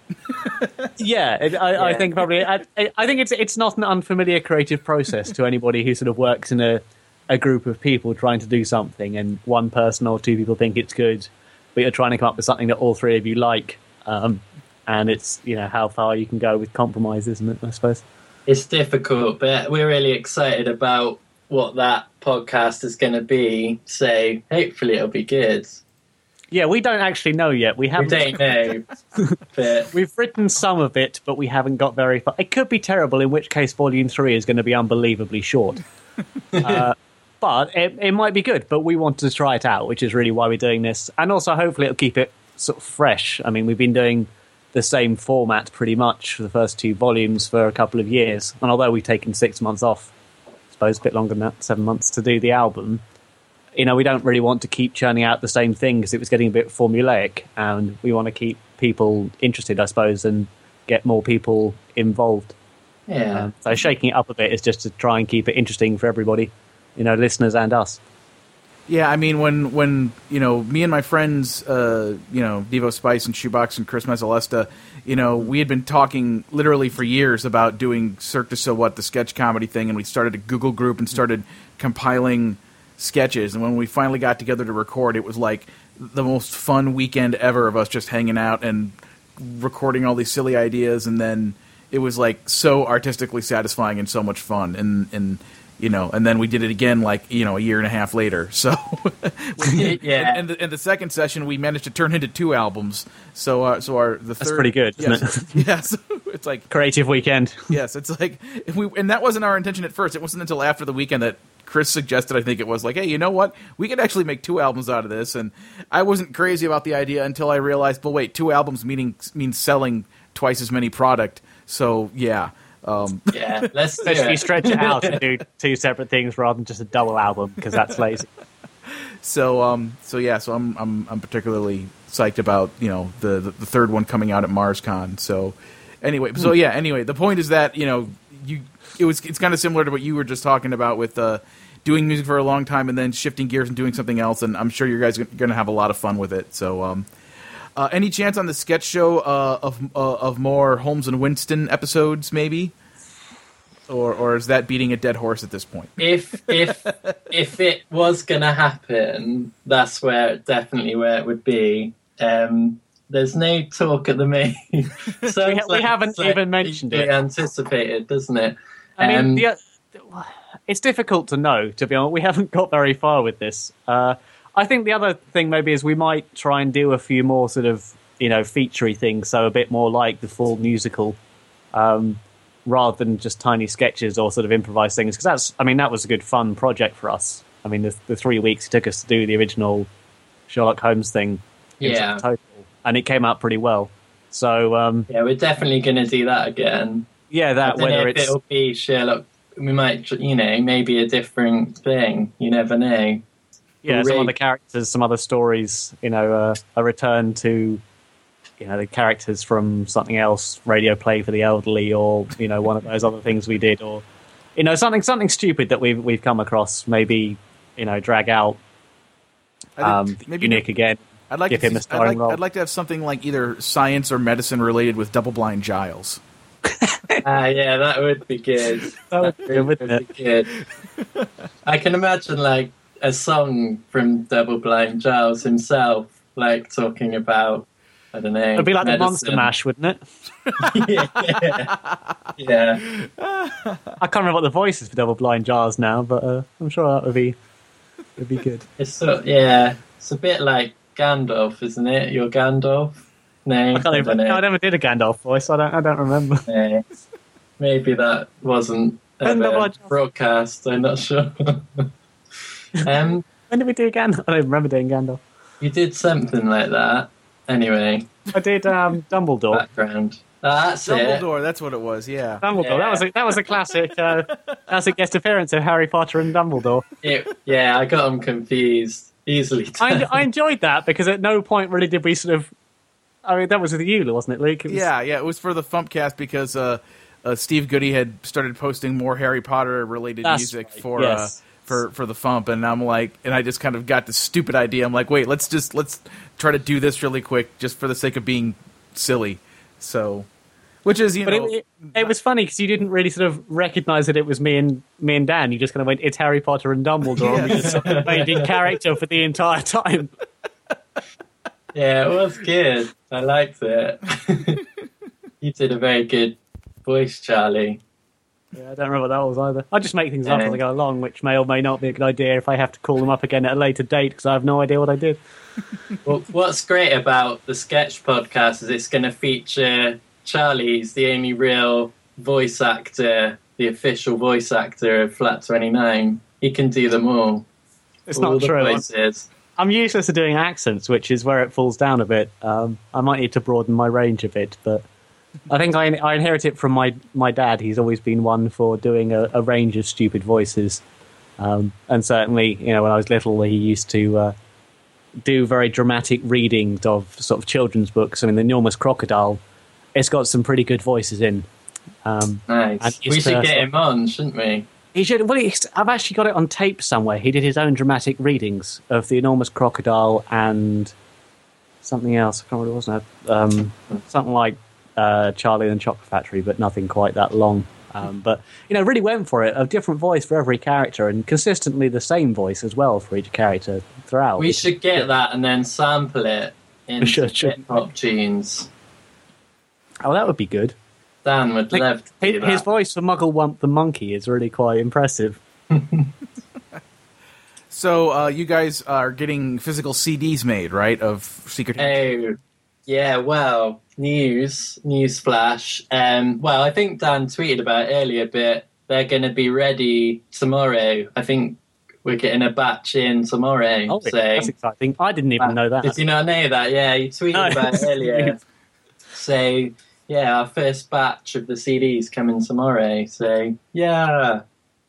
yeah, it, I, I Yeah. think probably. I, I think it's it's not an unfamiliar creative process to anybody who sort of works in a a group of people trying to do something, and one person or two people think it's good, but you're trying to come up with something that all three of you like. Um, and it's, you know, how far you can go with compromise, isn't it? I suppose. It's difficult, but we're really excited about what that podcast is going to be. So hopefully it'll be good. Yeah, we don't actually know yet. We We haven't. don't know, but We've written some of it, but we haven't got very far. It could be terrible, in which case Volume Three is going to be unbelievably short. uh, but it, it might be good. But we want to try it out, which is really why we're doing this, and also hopefully it'll keep it sort of fresh. I mean, we've been doing the same format pretty much for the first two volumes for a couple of years, and although we've taken six months off, I suppose a bit longer than that, seven months to do the album. You know, we don't really want to keep churning out the same thing because it was getting a bit formulaic, and we want to keep people interested, I suppose, and get more people involved. yeah. Um, so shaking it up a bit is just to try and keep it interesting for everybody, you know, listeners and us. Yeah, I mean, when, when you know, me and my friends, uh, you know, Devo Spice and Shoebox and Chris Mezzalesta, you know, we had been talking literally for years about doing Cirque du So What, the sketch comedy thing, and we started a Google group and started compiling sketches. And when we finally got together to record, it was like the most fun weekend ever of us just hanging out and recording all these silly ideas, and then it was like so artistically satisfying and so much fun. And, and you know, and then we did it again, like, you know, a year and a half later. So, Yeah. And, and, the, and the second session, we managed to turn into two albums. So, uh, so our the That's third, pretty good, isn't yes, it? Yes, it's like Creative weekend. yes, it's like if we, and that wasn't our intention at first. It wasn't until after the weekend that Chris suggested, I think it was like, hey, you know what? We could actually make two albums out of this. And I wasn't crazy about the idea until I realized, well, wait, two albums meaning means selling twice as many product. So, yeah. Um, yeah, let's do Especially it. stretch it out and do two separate things rather than just a double album, because that's lazy. So, um, so yeah, so I'm I'm I'm particularly psyched about, you know, the, the, the third one coming out at MarsCon. So, anyway, so yeah, anyway, the point is that, you know, you it was it's kind of similar to what you were just talking about with uh, doing music for a long time and then shifting gears and doing something else, and I'm sure you guys are going to have a lot of fun with it. So, um, uh, any chance on the sketch show uh, of uh, of more Holmes and Winston episodes, maybe? Or or is that beating a dead horse at this point? If if if it was gonna happen, that's where definitely where it would be. Um, there's no talk at the main. So we, ha- we haven't even mentioned it. Anticipated, doesn't it? I mean, Um, the, it's difficult to know, to be honest. We haven't got very far with this. Uh, I think the other thing maybe is we might try and do a few more sort of, you know, featurey things, so a bit more like the full musical. Um, rather than just tiny sketches or sort of improvised things, because that's, I mean, that was a good fun project for us. I mean, the, the three weeks it took us to do the original Sherlock Holmes thing, in Yeah. total, and it came out pretty well. So um, yeah, we're definitely going to do that again. yeah, that I don't know whether if it's it'll be Sherlock, we might, you know, maybe a different thing. You never know. yeah, some Great. other characters, some other stories, you know, uh, a return to, you know, the characters from something else, radio play for the elderly, or, you know, one of those other things we did, or, you know, something something stupid that we've we've come across. Maybe, you know, drag out I um, think maybe Unique again. I'd like give to, him a I'd starring like, role. I'd like to have something like either science or medicine related with Double Blind Giles. Ah, yeah, that would be good. That would That be good, would wouldn't be good. I can imagine like a song from Double Blind Giles himself, like talking about, I don't know. It'd be like medicine. the Monster Mash, wouldn't it? yeah. yeah. I can't remember what the voice is for Double Blind Giles now, but uh, I'm sure that would be would be good. It's sort yeah, it's a bit like Gandalf, isn't it? You're Gandalf. No, I can't even. don't know. No, I never did a Gandalf voice. I don't. I don't remember. Yeah. Maybe that wasn't When Double ever Blind Giles- broadcast. I'm not sure. um, When did we do Gandalf? I don't remember doing Gandalf. you did something like that. Anyway, I did um, Dumbledore. background. Ah, that's it. Dumbledore, that's what it was, yeah. Dumbledore. Yeah. That was a, that was a classic uh, classic guest appearance of Harry Potter and Dumbledore. It, yeah, I got them confused easily. I, I enjoyed that because at no point really did we sort of. I mean, that was with you, wasn't it, Luke? It was, Yeah, yeah, it was for the Fumpcast because uh, uh, Steve Goody had started posting more Harry Potter related That's music right, for yes. uh, for for the Fump, and I'm like, and I just kind of got this stupid idea. I'm like, wait, let's just let's try to do this really quick, just for the sake of being silly. So, which is you But know, it, it, it was funny because you didn't really sort of recognise that it was me and me and Dan. You just kind of went, "It's Harry Potter and Dumbledore." And we just sort of made in character for the entire time. Yeah, it was good. I liked it. You did a very good voice, Charlie. Yeah, I don't remember what that was either. I just make things up Yeah. as I go along, which may or may not be a good idea if I have to call them up again at a later date because I have no idea what I did. Well, what's great about the Sketch podcast is it's going to feature Charlie. He's the only real voice actor, the official voice actor of Flat twenty-nine. He can do them all. It's all not the true. voices. I'm useless at doing accents, which is where it falls down a bit. Um, I might need to broaden my range a bit, but I think I, I inherit it from my, my dad. He's always been one for doing a, a range of stupid voices. Um, and certainly, you know, when I was little, he used to uh, do very dramatic readings of sort of children's books. I mean, The Enormous Crocodile, it's got some pretty good voices in. Um, and Nice. used We should to- get him on, shouldn't we? He should. Well, he's, I've actually got it on tape somewhere. He did his own dramatic readings of The Enormous Crocodile and something else. I can't remember what it was now. Um, something like uh, Charlie and the Chocolate Factory, but nothing quite that long. Um, but you know, really went for it. A different voice for every character, and consistently the same voice as well for each character throughout. We should get that and then sample it in Should, should. hip-hop tunes. Oh, that would be good. Dan would Like, love to do his, that. his voice for Mugglewump the monkey is really quite impressive. so uh, you guys are getting physical C Ds made, right? Of Secret. Oh, yeah, well, news, news flash. Um, well, I think Dan tweeted about it earlier, but they're going to be ready tomorrow. I think we're getting a batch in tomorrow. Oh, so, that's exciting. I didn't even know that. Did you not know that? Yeah, you tweeted No. about it earlier. So, yeah, our first batch of the C Ds coming tomorrow. So, yeah.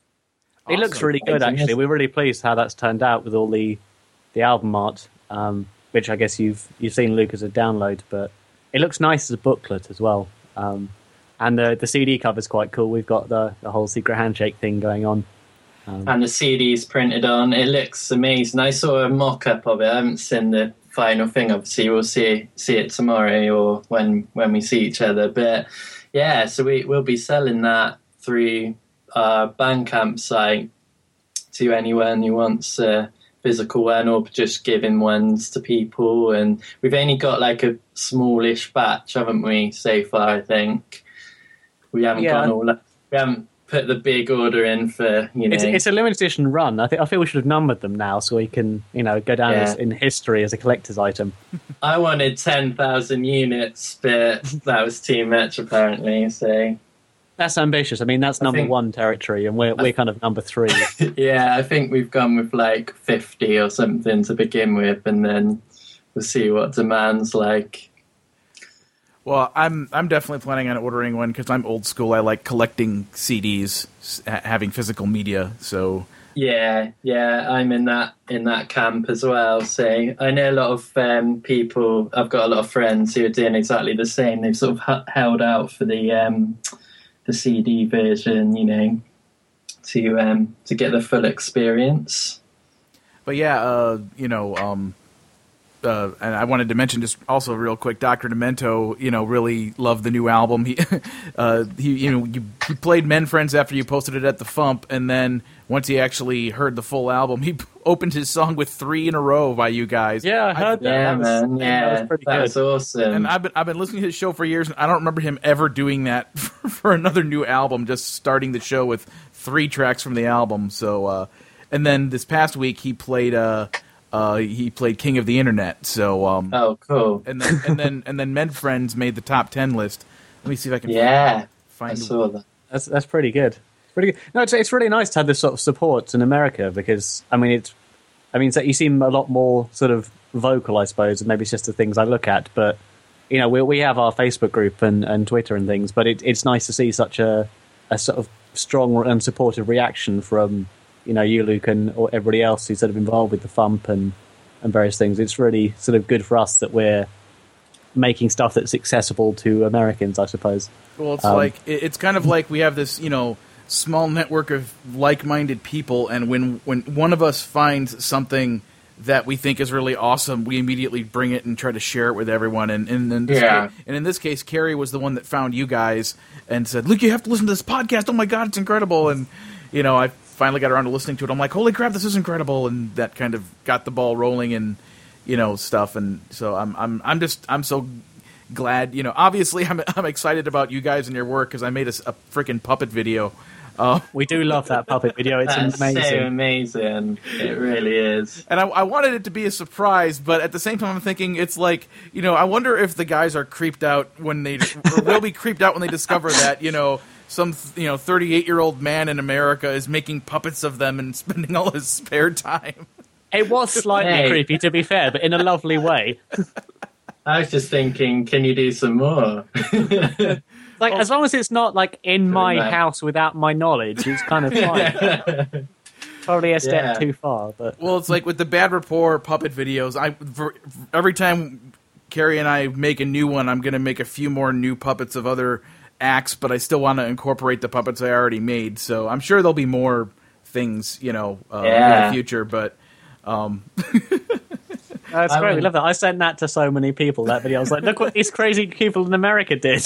It looks really good, actually. We're really pleased how that's turned out with all the the album art, um, which I guess you've you've seen, Luke, as a download, but it looks nice as a booklet as well. Um, and the the C D cover's quite cool. We've got the, the whole secret handshake thing going on. Um, And the C D's printed on. It looks amazing. I saw a mock-up of it. I haven't seen the final thing. Obviously, we'll see see it tomorrow or when when we see each other. But, yeah, so we, we'll be selling that through our Bandcamp site to anyone who wants a physical one, or just giving ones to people. And we've only got like a smallish batch, haven't we, so far, I think. We haven't Yeah. gone all we haven't put the big order in for, you know. it's, it's a limited edition run. I think I feel we should have numbered them now so we can, you know, go down Yeah. as, in history as a collector's item. I wanted ten thousand units, but that was too much apparently. So That's ambitious. I mean, that's I number think- one territory, and we're we're kind of number three. yeah, I think we've gone with like fifty or something to begin with, and then we'll see what demand's like. Well, I'm I'm definitely planning on ordering one because I'm old school. I like collecting C Ds, s- ha- having physical media. So Yeah, yeah, I'm in that in that camp as well. So I know a lot of um, people. I've got a lot of friends who are doing exactly the same. They've sort of h- held out for the um, the C D version, you know, to um, to get the full experience. But yeah, uh, you know, um, uh, and I wanted to mention just also real quick, Doctor Demento, you know, really loved the new album. He, uh, he, you know, you, he played Men Friends after you posted it at the Fump, and then once he actually heard the full album, he opened his song with three in a row by you guys. Yeah, I heard that. Yeah, that was, man. that Yeah, was pretty that good. was awesome. And I've been I've been listening to his show for years, and I don't remember him ever doing that for another new album. Just starting the show with three tracks from the album. So, uh, and then this past week he played uh, uh, he played King of the Internet. So, um, oh, cool. And then and then and then Men Friends made the top ten list. Let me see if I can. Yeah, find I saw that. That's that's pretty good. Pretty good. No, it's it's really nice to have this sort of support in America because I mean it's, I mean so you seem a lot more sort of vocal, I suppose, and maybe it's just the things I look at. But you know, we we have our Facebook group and, and Twitter and things, but it, it's nice to see such a a sort of strong and supportive reaction from you know you, Luke, and or everybody else who's sort of involved with the Fump and and various things. It's really sort of good for us that we're making stuff that's accessible to Americans, I suppose. Well, it's Um, like it- it's kind of like we have this, you know, small network of like-minded people, and when when one of us finds something that we think is really awesome, we immediately bring it and try to share it with everyone. And, and in this Yeah. case, and in this case, Carrie was the one that found you guys and said, "Look, you have to listen to this podcast. Oh my god, it's incredible!" And you know, I finally got around to listening to it. I'm like, "Holy crap, this is incredible!" And that kind of got the ball rolling and you know stuff. And so I'm I'm I'm just I'm so glad. You know, obviously, I'm I'm excited about you guys and your work because I made a, a freaking puppet video. Uh, we do love that puppet video. It's That's amazing. so amazing. It really is. And I, I wanted it to be a surprise, but at the same time, I'm thinking it's like, you know, I wonder if the guys are creeped out when they, or will be creeped out when they discover that, you know, some, you know, thirty-eight-year-old man in America is making puppets of them and spending all his spare time. It was slightly Hey. creepy, to be fair, but in a lovely way. I was just thinking, can you do some more? Like, as long as it's not like in my much. house without my knowledge, it's kind of fine. Probably a step Yeah. too far, but Well, it's like with the Bad Rapport puppet videos. I for, every time Carrie and I make a new one, I'm going to make a few more new puppets of other acts, but I still want to incorporate the puppets I already made. So I'm sure there'll be more things, you know, uh, in Yeah. the future. But um, that's I great. We would- love that. I sent that to so many people. That video. I was like, look what these crazy people in America did.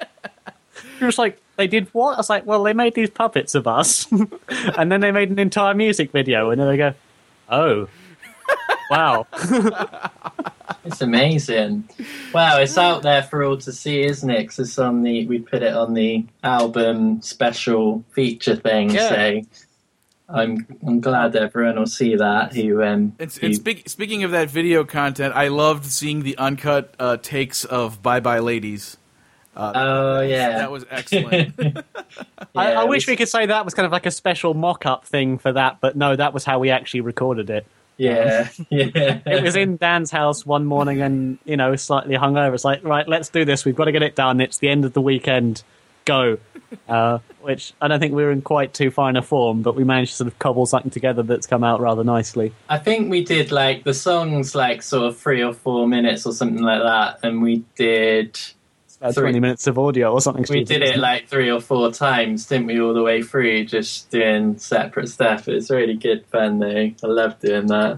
You're just like, they did what? I was like, well, they made these puppets of us, and then they made an entire music video, and then they go, oh, wow. It's amazing. Wow, it's out there for all to see, isn't it? 'Cause it's on the, we put it on the album special feature thing. Yeah. So I'm I'm glad everyone will see that. Who um, It's, who- it's speak, speaking of that video content, I loved seeing the uncut uh, takes of Bye Bye Ladies. Uh, Oh, yeah. that was excellent. I, Yeah, I it wish was- we could say that was kind of like a special mock-up thing for that, but no, that was how we actually recorded it. Yeah, yeah. It was in Dan's house one morning and, you know, slightly hungover. It's like, right, let's do this. We've got to get it done. It's the end of the weekend. Go. Uh, which I don't think we were in quite too fine a form, but we managed to sort of cobble something together that's come out rather nicely. I think we did like the songs like sort of three or four minutes or something like that, and we did About three- twenty minutes of audio or something. We stupid, did it wasn't like three or four times, didn't we, all the way through, just doing separate stuff. It was really good fun, though. I loved doing that.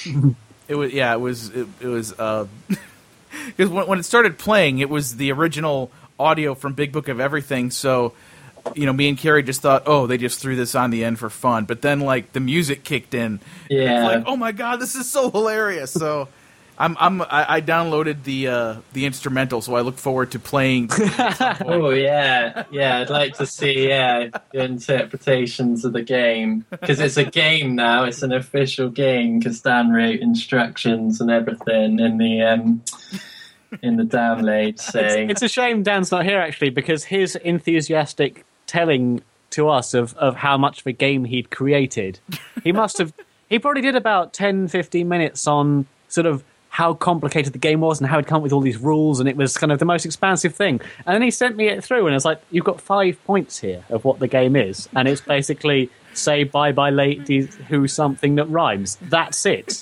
It was yeah, it was it, it was because when, when it started playing, it was the original audio from Big Book of Everything. So, you know, me and Carrie just thought, oh, they just threw this on the end for fun. But then, like, the music kicked in. Yeah. It's like, oh my god, this is so hilarious. So, I'm I'm I, I downloaded the uh, the instrumental, so I look forward to playing. Oh yeah, yeah. I'd like to see yeah your interpretations of the game, because it's a game now. It's an official game because Dan wrote instructions and everything in the um in the download. So It's, it's a shame Dan's not here, actually, because his enthusiastic telling to us of, of how much of a game he'd created, he must have, he probably did about ten, fifteen minutes on sort of how complicated the game was and how he'd come up with all these rules, and it was kind of the most expansive thing. And then he sent me it through, and it's like, you've got five points here of what the game is, and it's basically say bye-bye ladies who something that rhymes. That's it.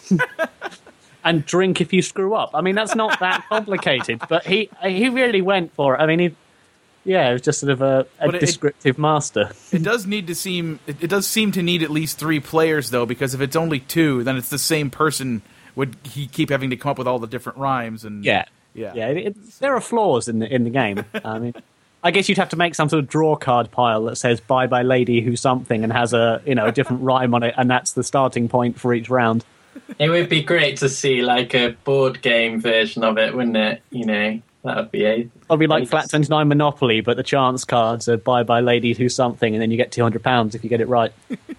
And drink if you screw up. I mean, that's not that complicated, but he he really went for it. I mean, he, yeah, it was just sort of a, a But it- descriptive master. It does need to seem it, it does seem to need at least three players though, because if it's only two, then it's the same person would he keep having to come up with all the different rhymes and Yeah, yeah. yeah. It, it, there are flaws in the in the game. I mean, I guess you'd have to make some sort of draw card pile that says "Bye bye lady who something" and has a you know a different rhyme on it, and that's the starting point for each round. it would be great to see like a board game version of it, wouldn't it? You know, that would be a. It'll be like Flat twenty-nine Monopoly, but the chance cards are "Bye bye lady who something," and then you get two hundred pounds if you get it right.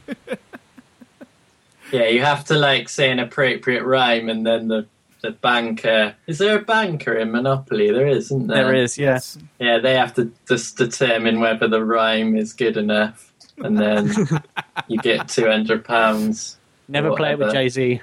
Yeah, you have to like say an appropriate rhyme, and then the the banker. Is there a banker in Monopoly? There is, isn't there? There is, yes. Yeah, they have to just determine whether the rhyme is good enough, and then you get two hundred pounds. Never play it with Jay-Z.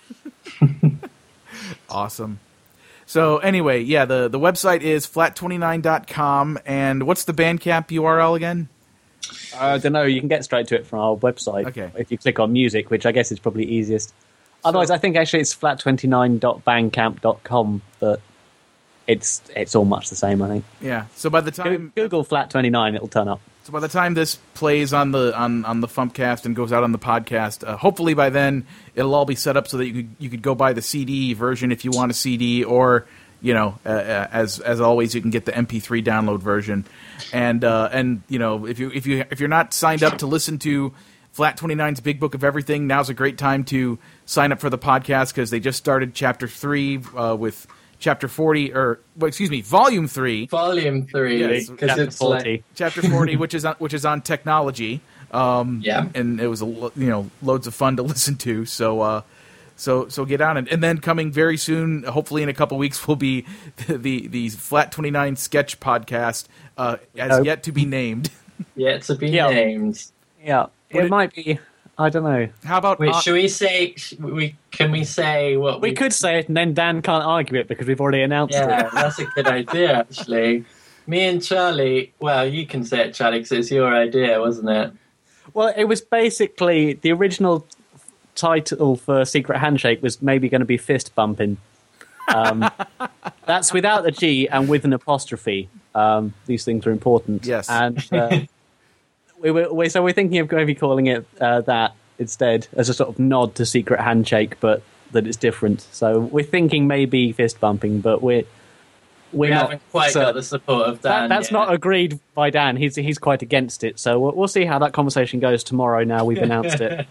Awesome. So anyway, yeah, the, the website is flat twenty-nine dot com, and what's the Bandcamp U R L again? I don't know. You can get straight to it from our website. Okay. If you click on music, which I guess is probably easiest. Otherwise, I think actually it's flat twenty-nine dot bandcamp dot com, but it's it's all much the same, I think. Yeah. So by the time Google Flat twenty-nine, it'll turn up. So by the time this plays on the on, on the Fumpcast and goes out on the podcast, uh, hopefully by then it'll all be set up so that you could you could go buy the C D version if you want a C D, or you know, uh, uh, as as always, you can get the M P three download version. And uh, and you know, if you if you if you're not signed up to listen to Flat twenty-nine's Big Book of Everything, now's a great time to sign up for the podcast, because they just started chapter three uh, with chapter forty, or well, excuse me, volume three. Volume three, Yes, because chapter it's like chapter forty, which is on, which is on technology. Um, Yeah. and it was a, lo- you know loads of fun to listen to. So uh, so so get on it. And then coming very soon, hopefully in a couple weeks, will be the the, the Flat twenty-nine sketch podcast, uh, as Oh. yet to be named. yet to be Yeah. named. Yeah, it, might be. I don't know. How about Wait, uh, should we say? sh- We can we say what We could say it, and then Dan can't argue it because we've already announced Yeah, it. that's a good idea, actually. Me and Charlie. Well, you can say it, Charlie, because it's your idea, wasn't it? Well, it was basically the original title for Secret Handshake was maybe going to be Fist Bumping. Um, that's without a G and with an apostrophe. Um, these things are important. Yes. And uh, we were we, so we're thinking of maybe calling it uh, that instead, as a sort of nod to Secret Handshake, but that it's different. So we're thinking maybe Fist Bumping, but we're we're We not, haven't quite so- got the support of Dan. that, that's yet. not agreed by Dan. He's he's quite against it. So we'll, we'll see how that conversation goes tomorrow. Now we've announced it.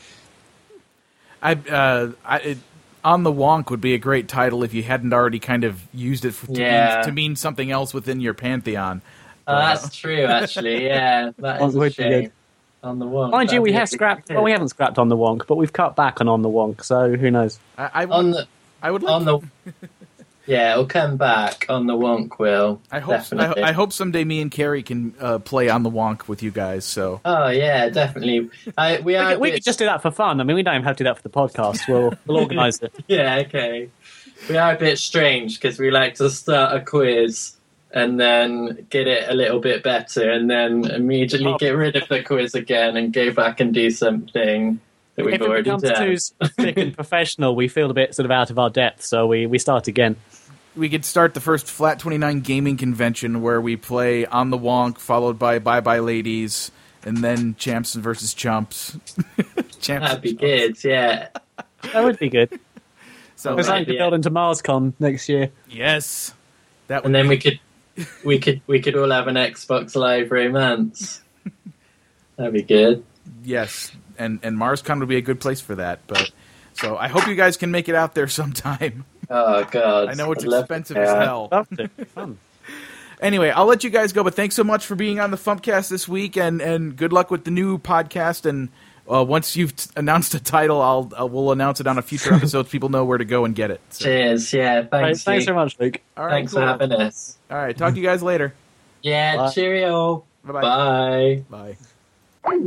I, uh, I, it, On the Wonk would be a great title if you hadn't already kind of used it for, to, Yeah. mean, to mean something else within your pantheon. Oh, that's true, actually. Yeah, that is a Would be shame. good. On the wonk. Mind you, that'd we be a have big scrapped. hit. Well, we haven't scrapped on the Wonk, but we've cut back on on the Wonk. So who knows? I, I, on the I would like on the. Yeah, it'll come back on the Wonk wheel. I hope. I, I hope someday me and Carrie can uh, play on the Wonk with you guys. So. Oh yeah, definitely. I, we We, are. could, we could just do that for fun. I mean, we don't even have to do that for the podcast. We'll, we'll organise it. Yeah, okay. We are a bit strange because we like to start a quiz and then get it a little bit better and then immediately get rid of the quiz again and go back and do something that we've If it already becomes done. too thick and professional, we feel a bit sort of out of our depth, so we, we start again. We could start the first Flat twenty-nine gaming convention where we play on the Wonk, followed by Bye Bye Ladies, and then Champs versus Chumps. Champs That'd be good, yeah. That would be good. So We're starting to build into MarsCon next year. Yes. That and then we could we could we could all have an Xbox Live romance. That'd be good. Yes, and and MarsCon would be a good place for that. But so I hope you guys can make it out there sometime. Oh God, I know it's I'd love expensive to. as hell. Love to. Fun. Anyway, I'll let you guys go, but thanks so much for being on the Fumpcast this week, and, and good luck with the new podcast. And uh, once you've t- announced a title, I'll uh, we'll announce it on a future episode. So people know where to go and get it. So. Cheers, yeah, thanks. Right, thanks Luke. very much, Luke. All right, Thanks cool. for having us. All right, talk to you guys later. Yeah, Bye. cheerio. Bye-bye. Bye. Bye.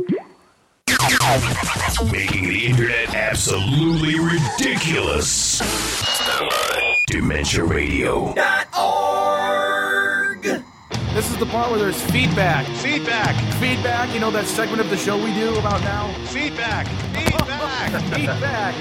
Making the internet absolutely ridiculous. Dementia Radio. This is the part where there's feedback. Feedback. Feedback. You know that segment of the show we do about now? Feedback. Feedback. Feedback.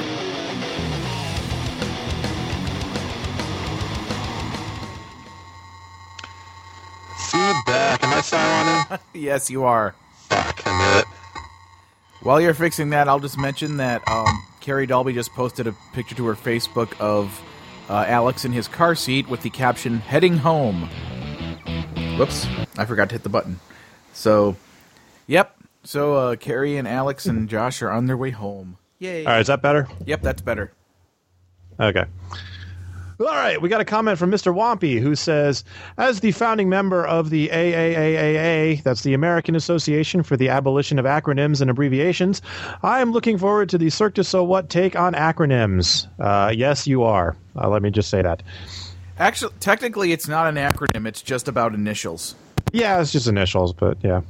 Feedback. Am I silent? Yes, you are. Fuck, I knew it. While you're fixing that, I'll just mention that um, Carrie Dalby just posted a picture to her Facebook of uh, Alex in his car seat with the caption, "Heading home." Whoops, I forgot to hit the button. So, yep. So uh, Carrie and Alex and Josh are on their way home. Yay. All right, is that better? Yep, that's better. Okay. All right, we got a comment from Mister Wampy who says, as the founding member of the A A A A A, that's the American Association for the Abolition of Acronyms and Abbreviations, I am looking forward to the Cirque du So What take on acronyms. Uh, yes, you are. Uh, let me just say that. Actually, technically, it's not an acronym. It's just about initials. Yeah, it's just initials, but yeah.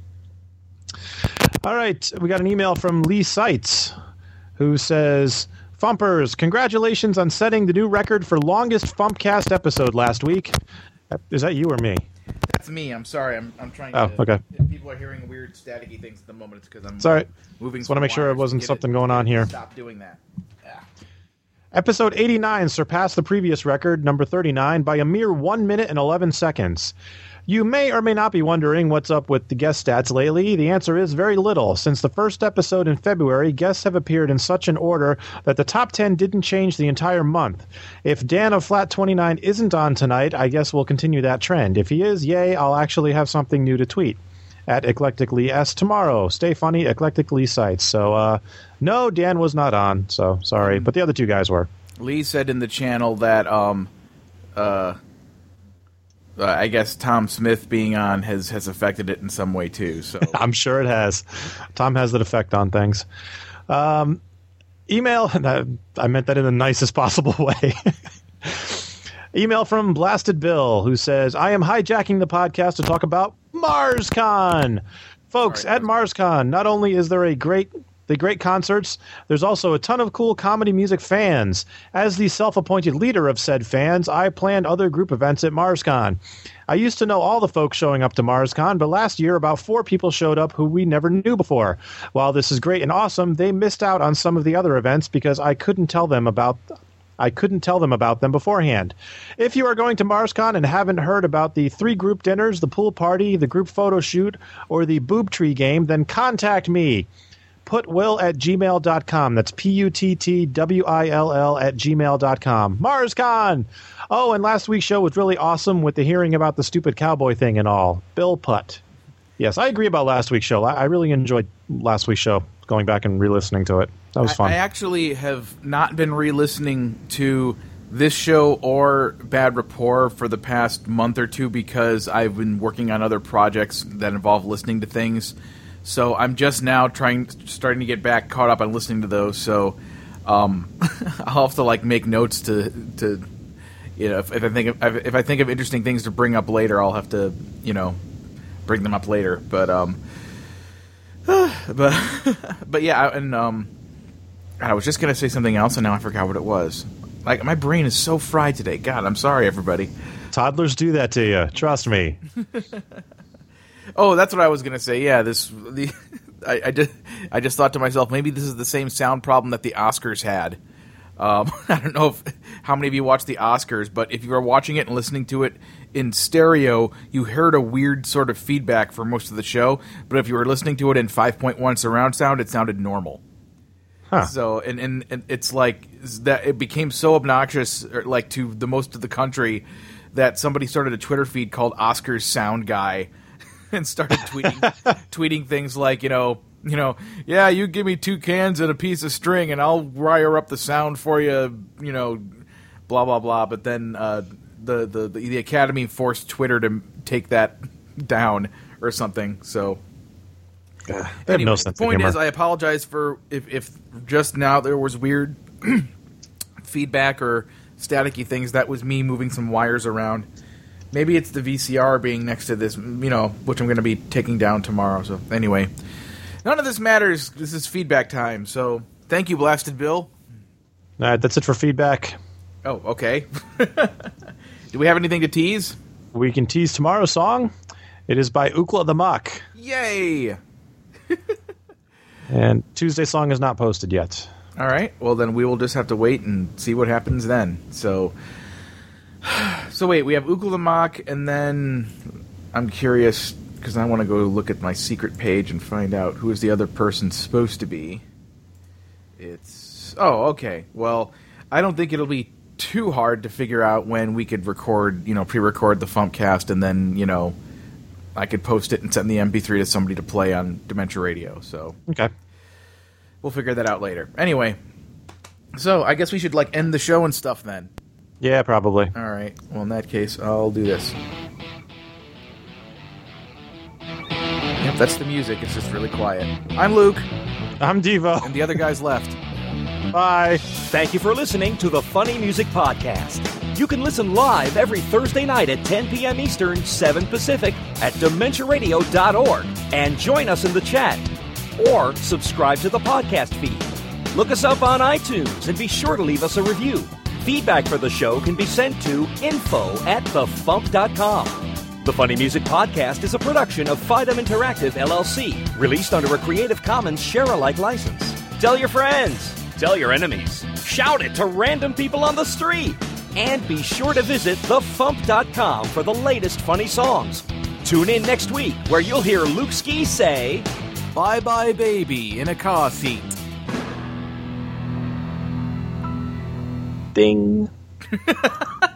All right, we got an email from Lee Seitz who says, Fumpers, congratulations on setting the new record for longest Fumpcast episode last week. Is that you or me? That's me. I'm sorry. I'm, I'm trying Oh, to... okay. If people are hearing weird staticky things at the moment, it's because I'm It's all right. moving Just want to make sure it wires. wasn't Get something going on here. Stop doing that. Episode eighty-nine surpassed the previous record, number thirty-nine, by a mere one minute and eleven seconds. You may or may not be wondering what's up with the guest stats lately. The answer is very little. Since the first episode in February, guests have appeared in such an order that the top ten didn't change the entire month. If Dan of Flat twenty-nine isn't on tonight, I guess we'll continue that trend. If he is, yay, I'll actually have something new to tweet. At Eclectically S tomorrow. Stay funny, Eclectically Sites. So, uh, no, Dan was not on, so sorry. But the other two guys were. Lee said in the channel that, um, uh, uh, I guess Tom Smith being on has, has affected it in some way too. So I'm sure it has. Tom has that effect on things. Um, email, I meant that in the nicest possible way. Email from Blasted Bill, who says, I am hijacking the podcast to talk about MarsCon. Folks, at MarsCon, not only is there a great the great concerts, there's also a ton of cool comedy music fans. As the self-appointed leader of said fans, I planned other group events at MarsCon. I used to know all the folks showing up to MarsCon, but last year about four people showed up who we never knew before. While this is great and awesome, they missed out on some of the other events because I couldn't tell them about I couldn't tell them about them beforehand. If you are going to MarsCon and haven't heard about the three group dinners, the pool party, the group photo shoot, or the boob tree game, then contact me. Putwill at gmail dot com. That's P U T T W I L L at gmail dot com. MarsCon! Oh, and last week's show was really awesome with the hearing about the stupid cowboy thing and all. Bill Putt. Yes, I agree about last week's show. I, I really enjoyed last week's show, going back and re-listening to it. That was fun. I, I actually have not been re-listening to this show or Bad Rapport for the past month or two because I've been working on other projects that involve listening to things. So I'm just now trying, starting to get back caught up on listening to those. So um, I'll have to like make notes to to you know, if, if I think of, if I think of interesting things to bring up later, I'll have to, you know, bring them up later. But um, but but yeah, and um, I was just gonna say something else, and now I forgot what it was. Like, my brain is so fried today. God, I'm sorry, everybody. Toddlers do that to you. Trust me. Oh, that's what I was gonna say. Yeah, this the I, I just I just thought to myself, maybe this is the same sound problem that the Oscars had. Um, I don't know if, how many of you watch the Oscars, but if you were watching it and listening to it in stereo, you heard a weird sort of feedback for most of the show. But if you were listening to it in five point one surround sound, it sounded normal. Huh. So, and, and, and it's like that it became so obnoxious, like to the most of the country, that somebody started a Twitter feed called Oscars Sound Guy and started tweeting tweeting things like, you know, you know, yeah, you give me two cans and a piece of string and I'll wire up the sound for you, you know, blah, blah, blah. But then uh, the, the, the, the Academy forced Twitter to take that down or something, so... They have anyway, no the sense of point humor. is, I apologize for if, if just now there was weird feedback or staticky things. That was me moving some wires around. Maybe it's the V C R being next to this, you know, which I'm going to be taking down tomorrow. So anyway, none of this matters. This is feedback time. So thank you, Blasted Bill. All right, that's it for feedback. Oh, okay. Do we have anything to tease? We can tease tomorrow's song. It is by Ookla the Mock. Yay! And Tuesday's song is not posted yet. All right. Well, then we will just have to wait and see what happens then. So, so wait, we have Ookla the Mock, and then I'm curious because I want to go look at my secret page and find out who is the other person supposed to be. It's oh, okay. Well, I don't think it'll be too hard to figure out when we could record, you know, pre-record the Funkcast, and then, you know, I could post it and send the M P three to somebody to play on Dementia Radio. So okay, we'll figure that out later. Anyway, so I guess we should like end the show and stuff then. Yeah, probably. All right. Well, in that case, I'll do this. Yep, that's the music. It's just really quiet. I'm Luke. I'm Devo. And the other guy's left. Bye. Thank you for listening to the Funny Music Podcast. You can listen live every Thursday night at ten p.m. Eastern, seven Pacific at dementia radio dot org and join us in the chat. Or subscribe to the podcast feed. Look us up on iTunes and be sure to leave us a review. Feedback for the show can be sent to info at the fump dot com. The Funny Music Podcast is a production of Fidem Interactive, L L C, released under a Creative Commons share-alike license. Tell your friends. Tell your enemies. Shout it to random people on the street. And be sure to visit the fump dot com for the latest funny songs. Tune in next week where you'll hear Luke Ski say, "Bye-bye baby in a car seat." Ding.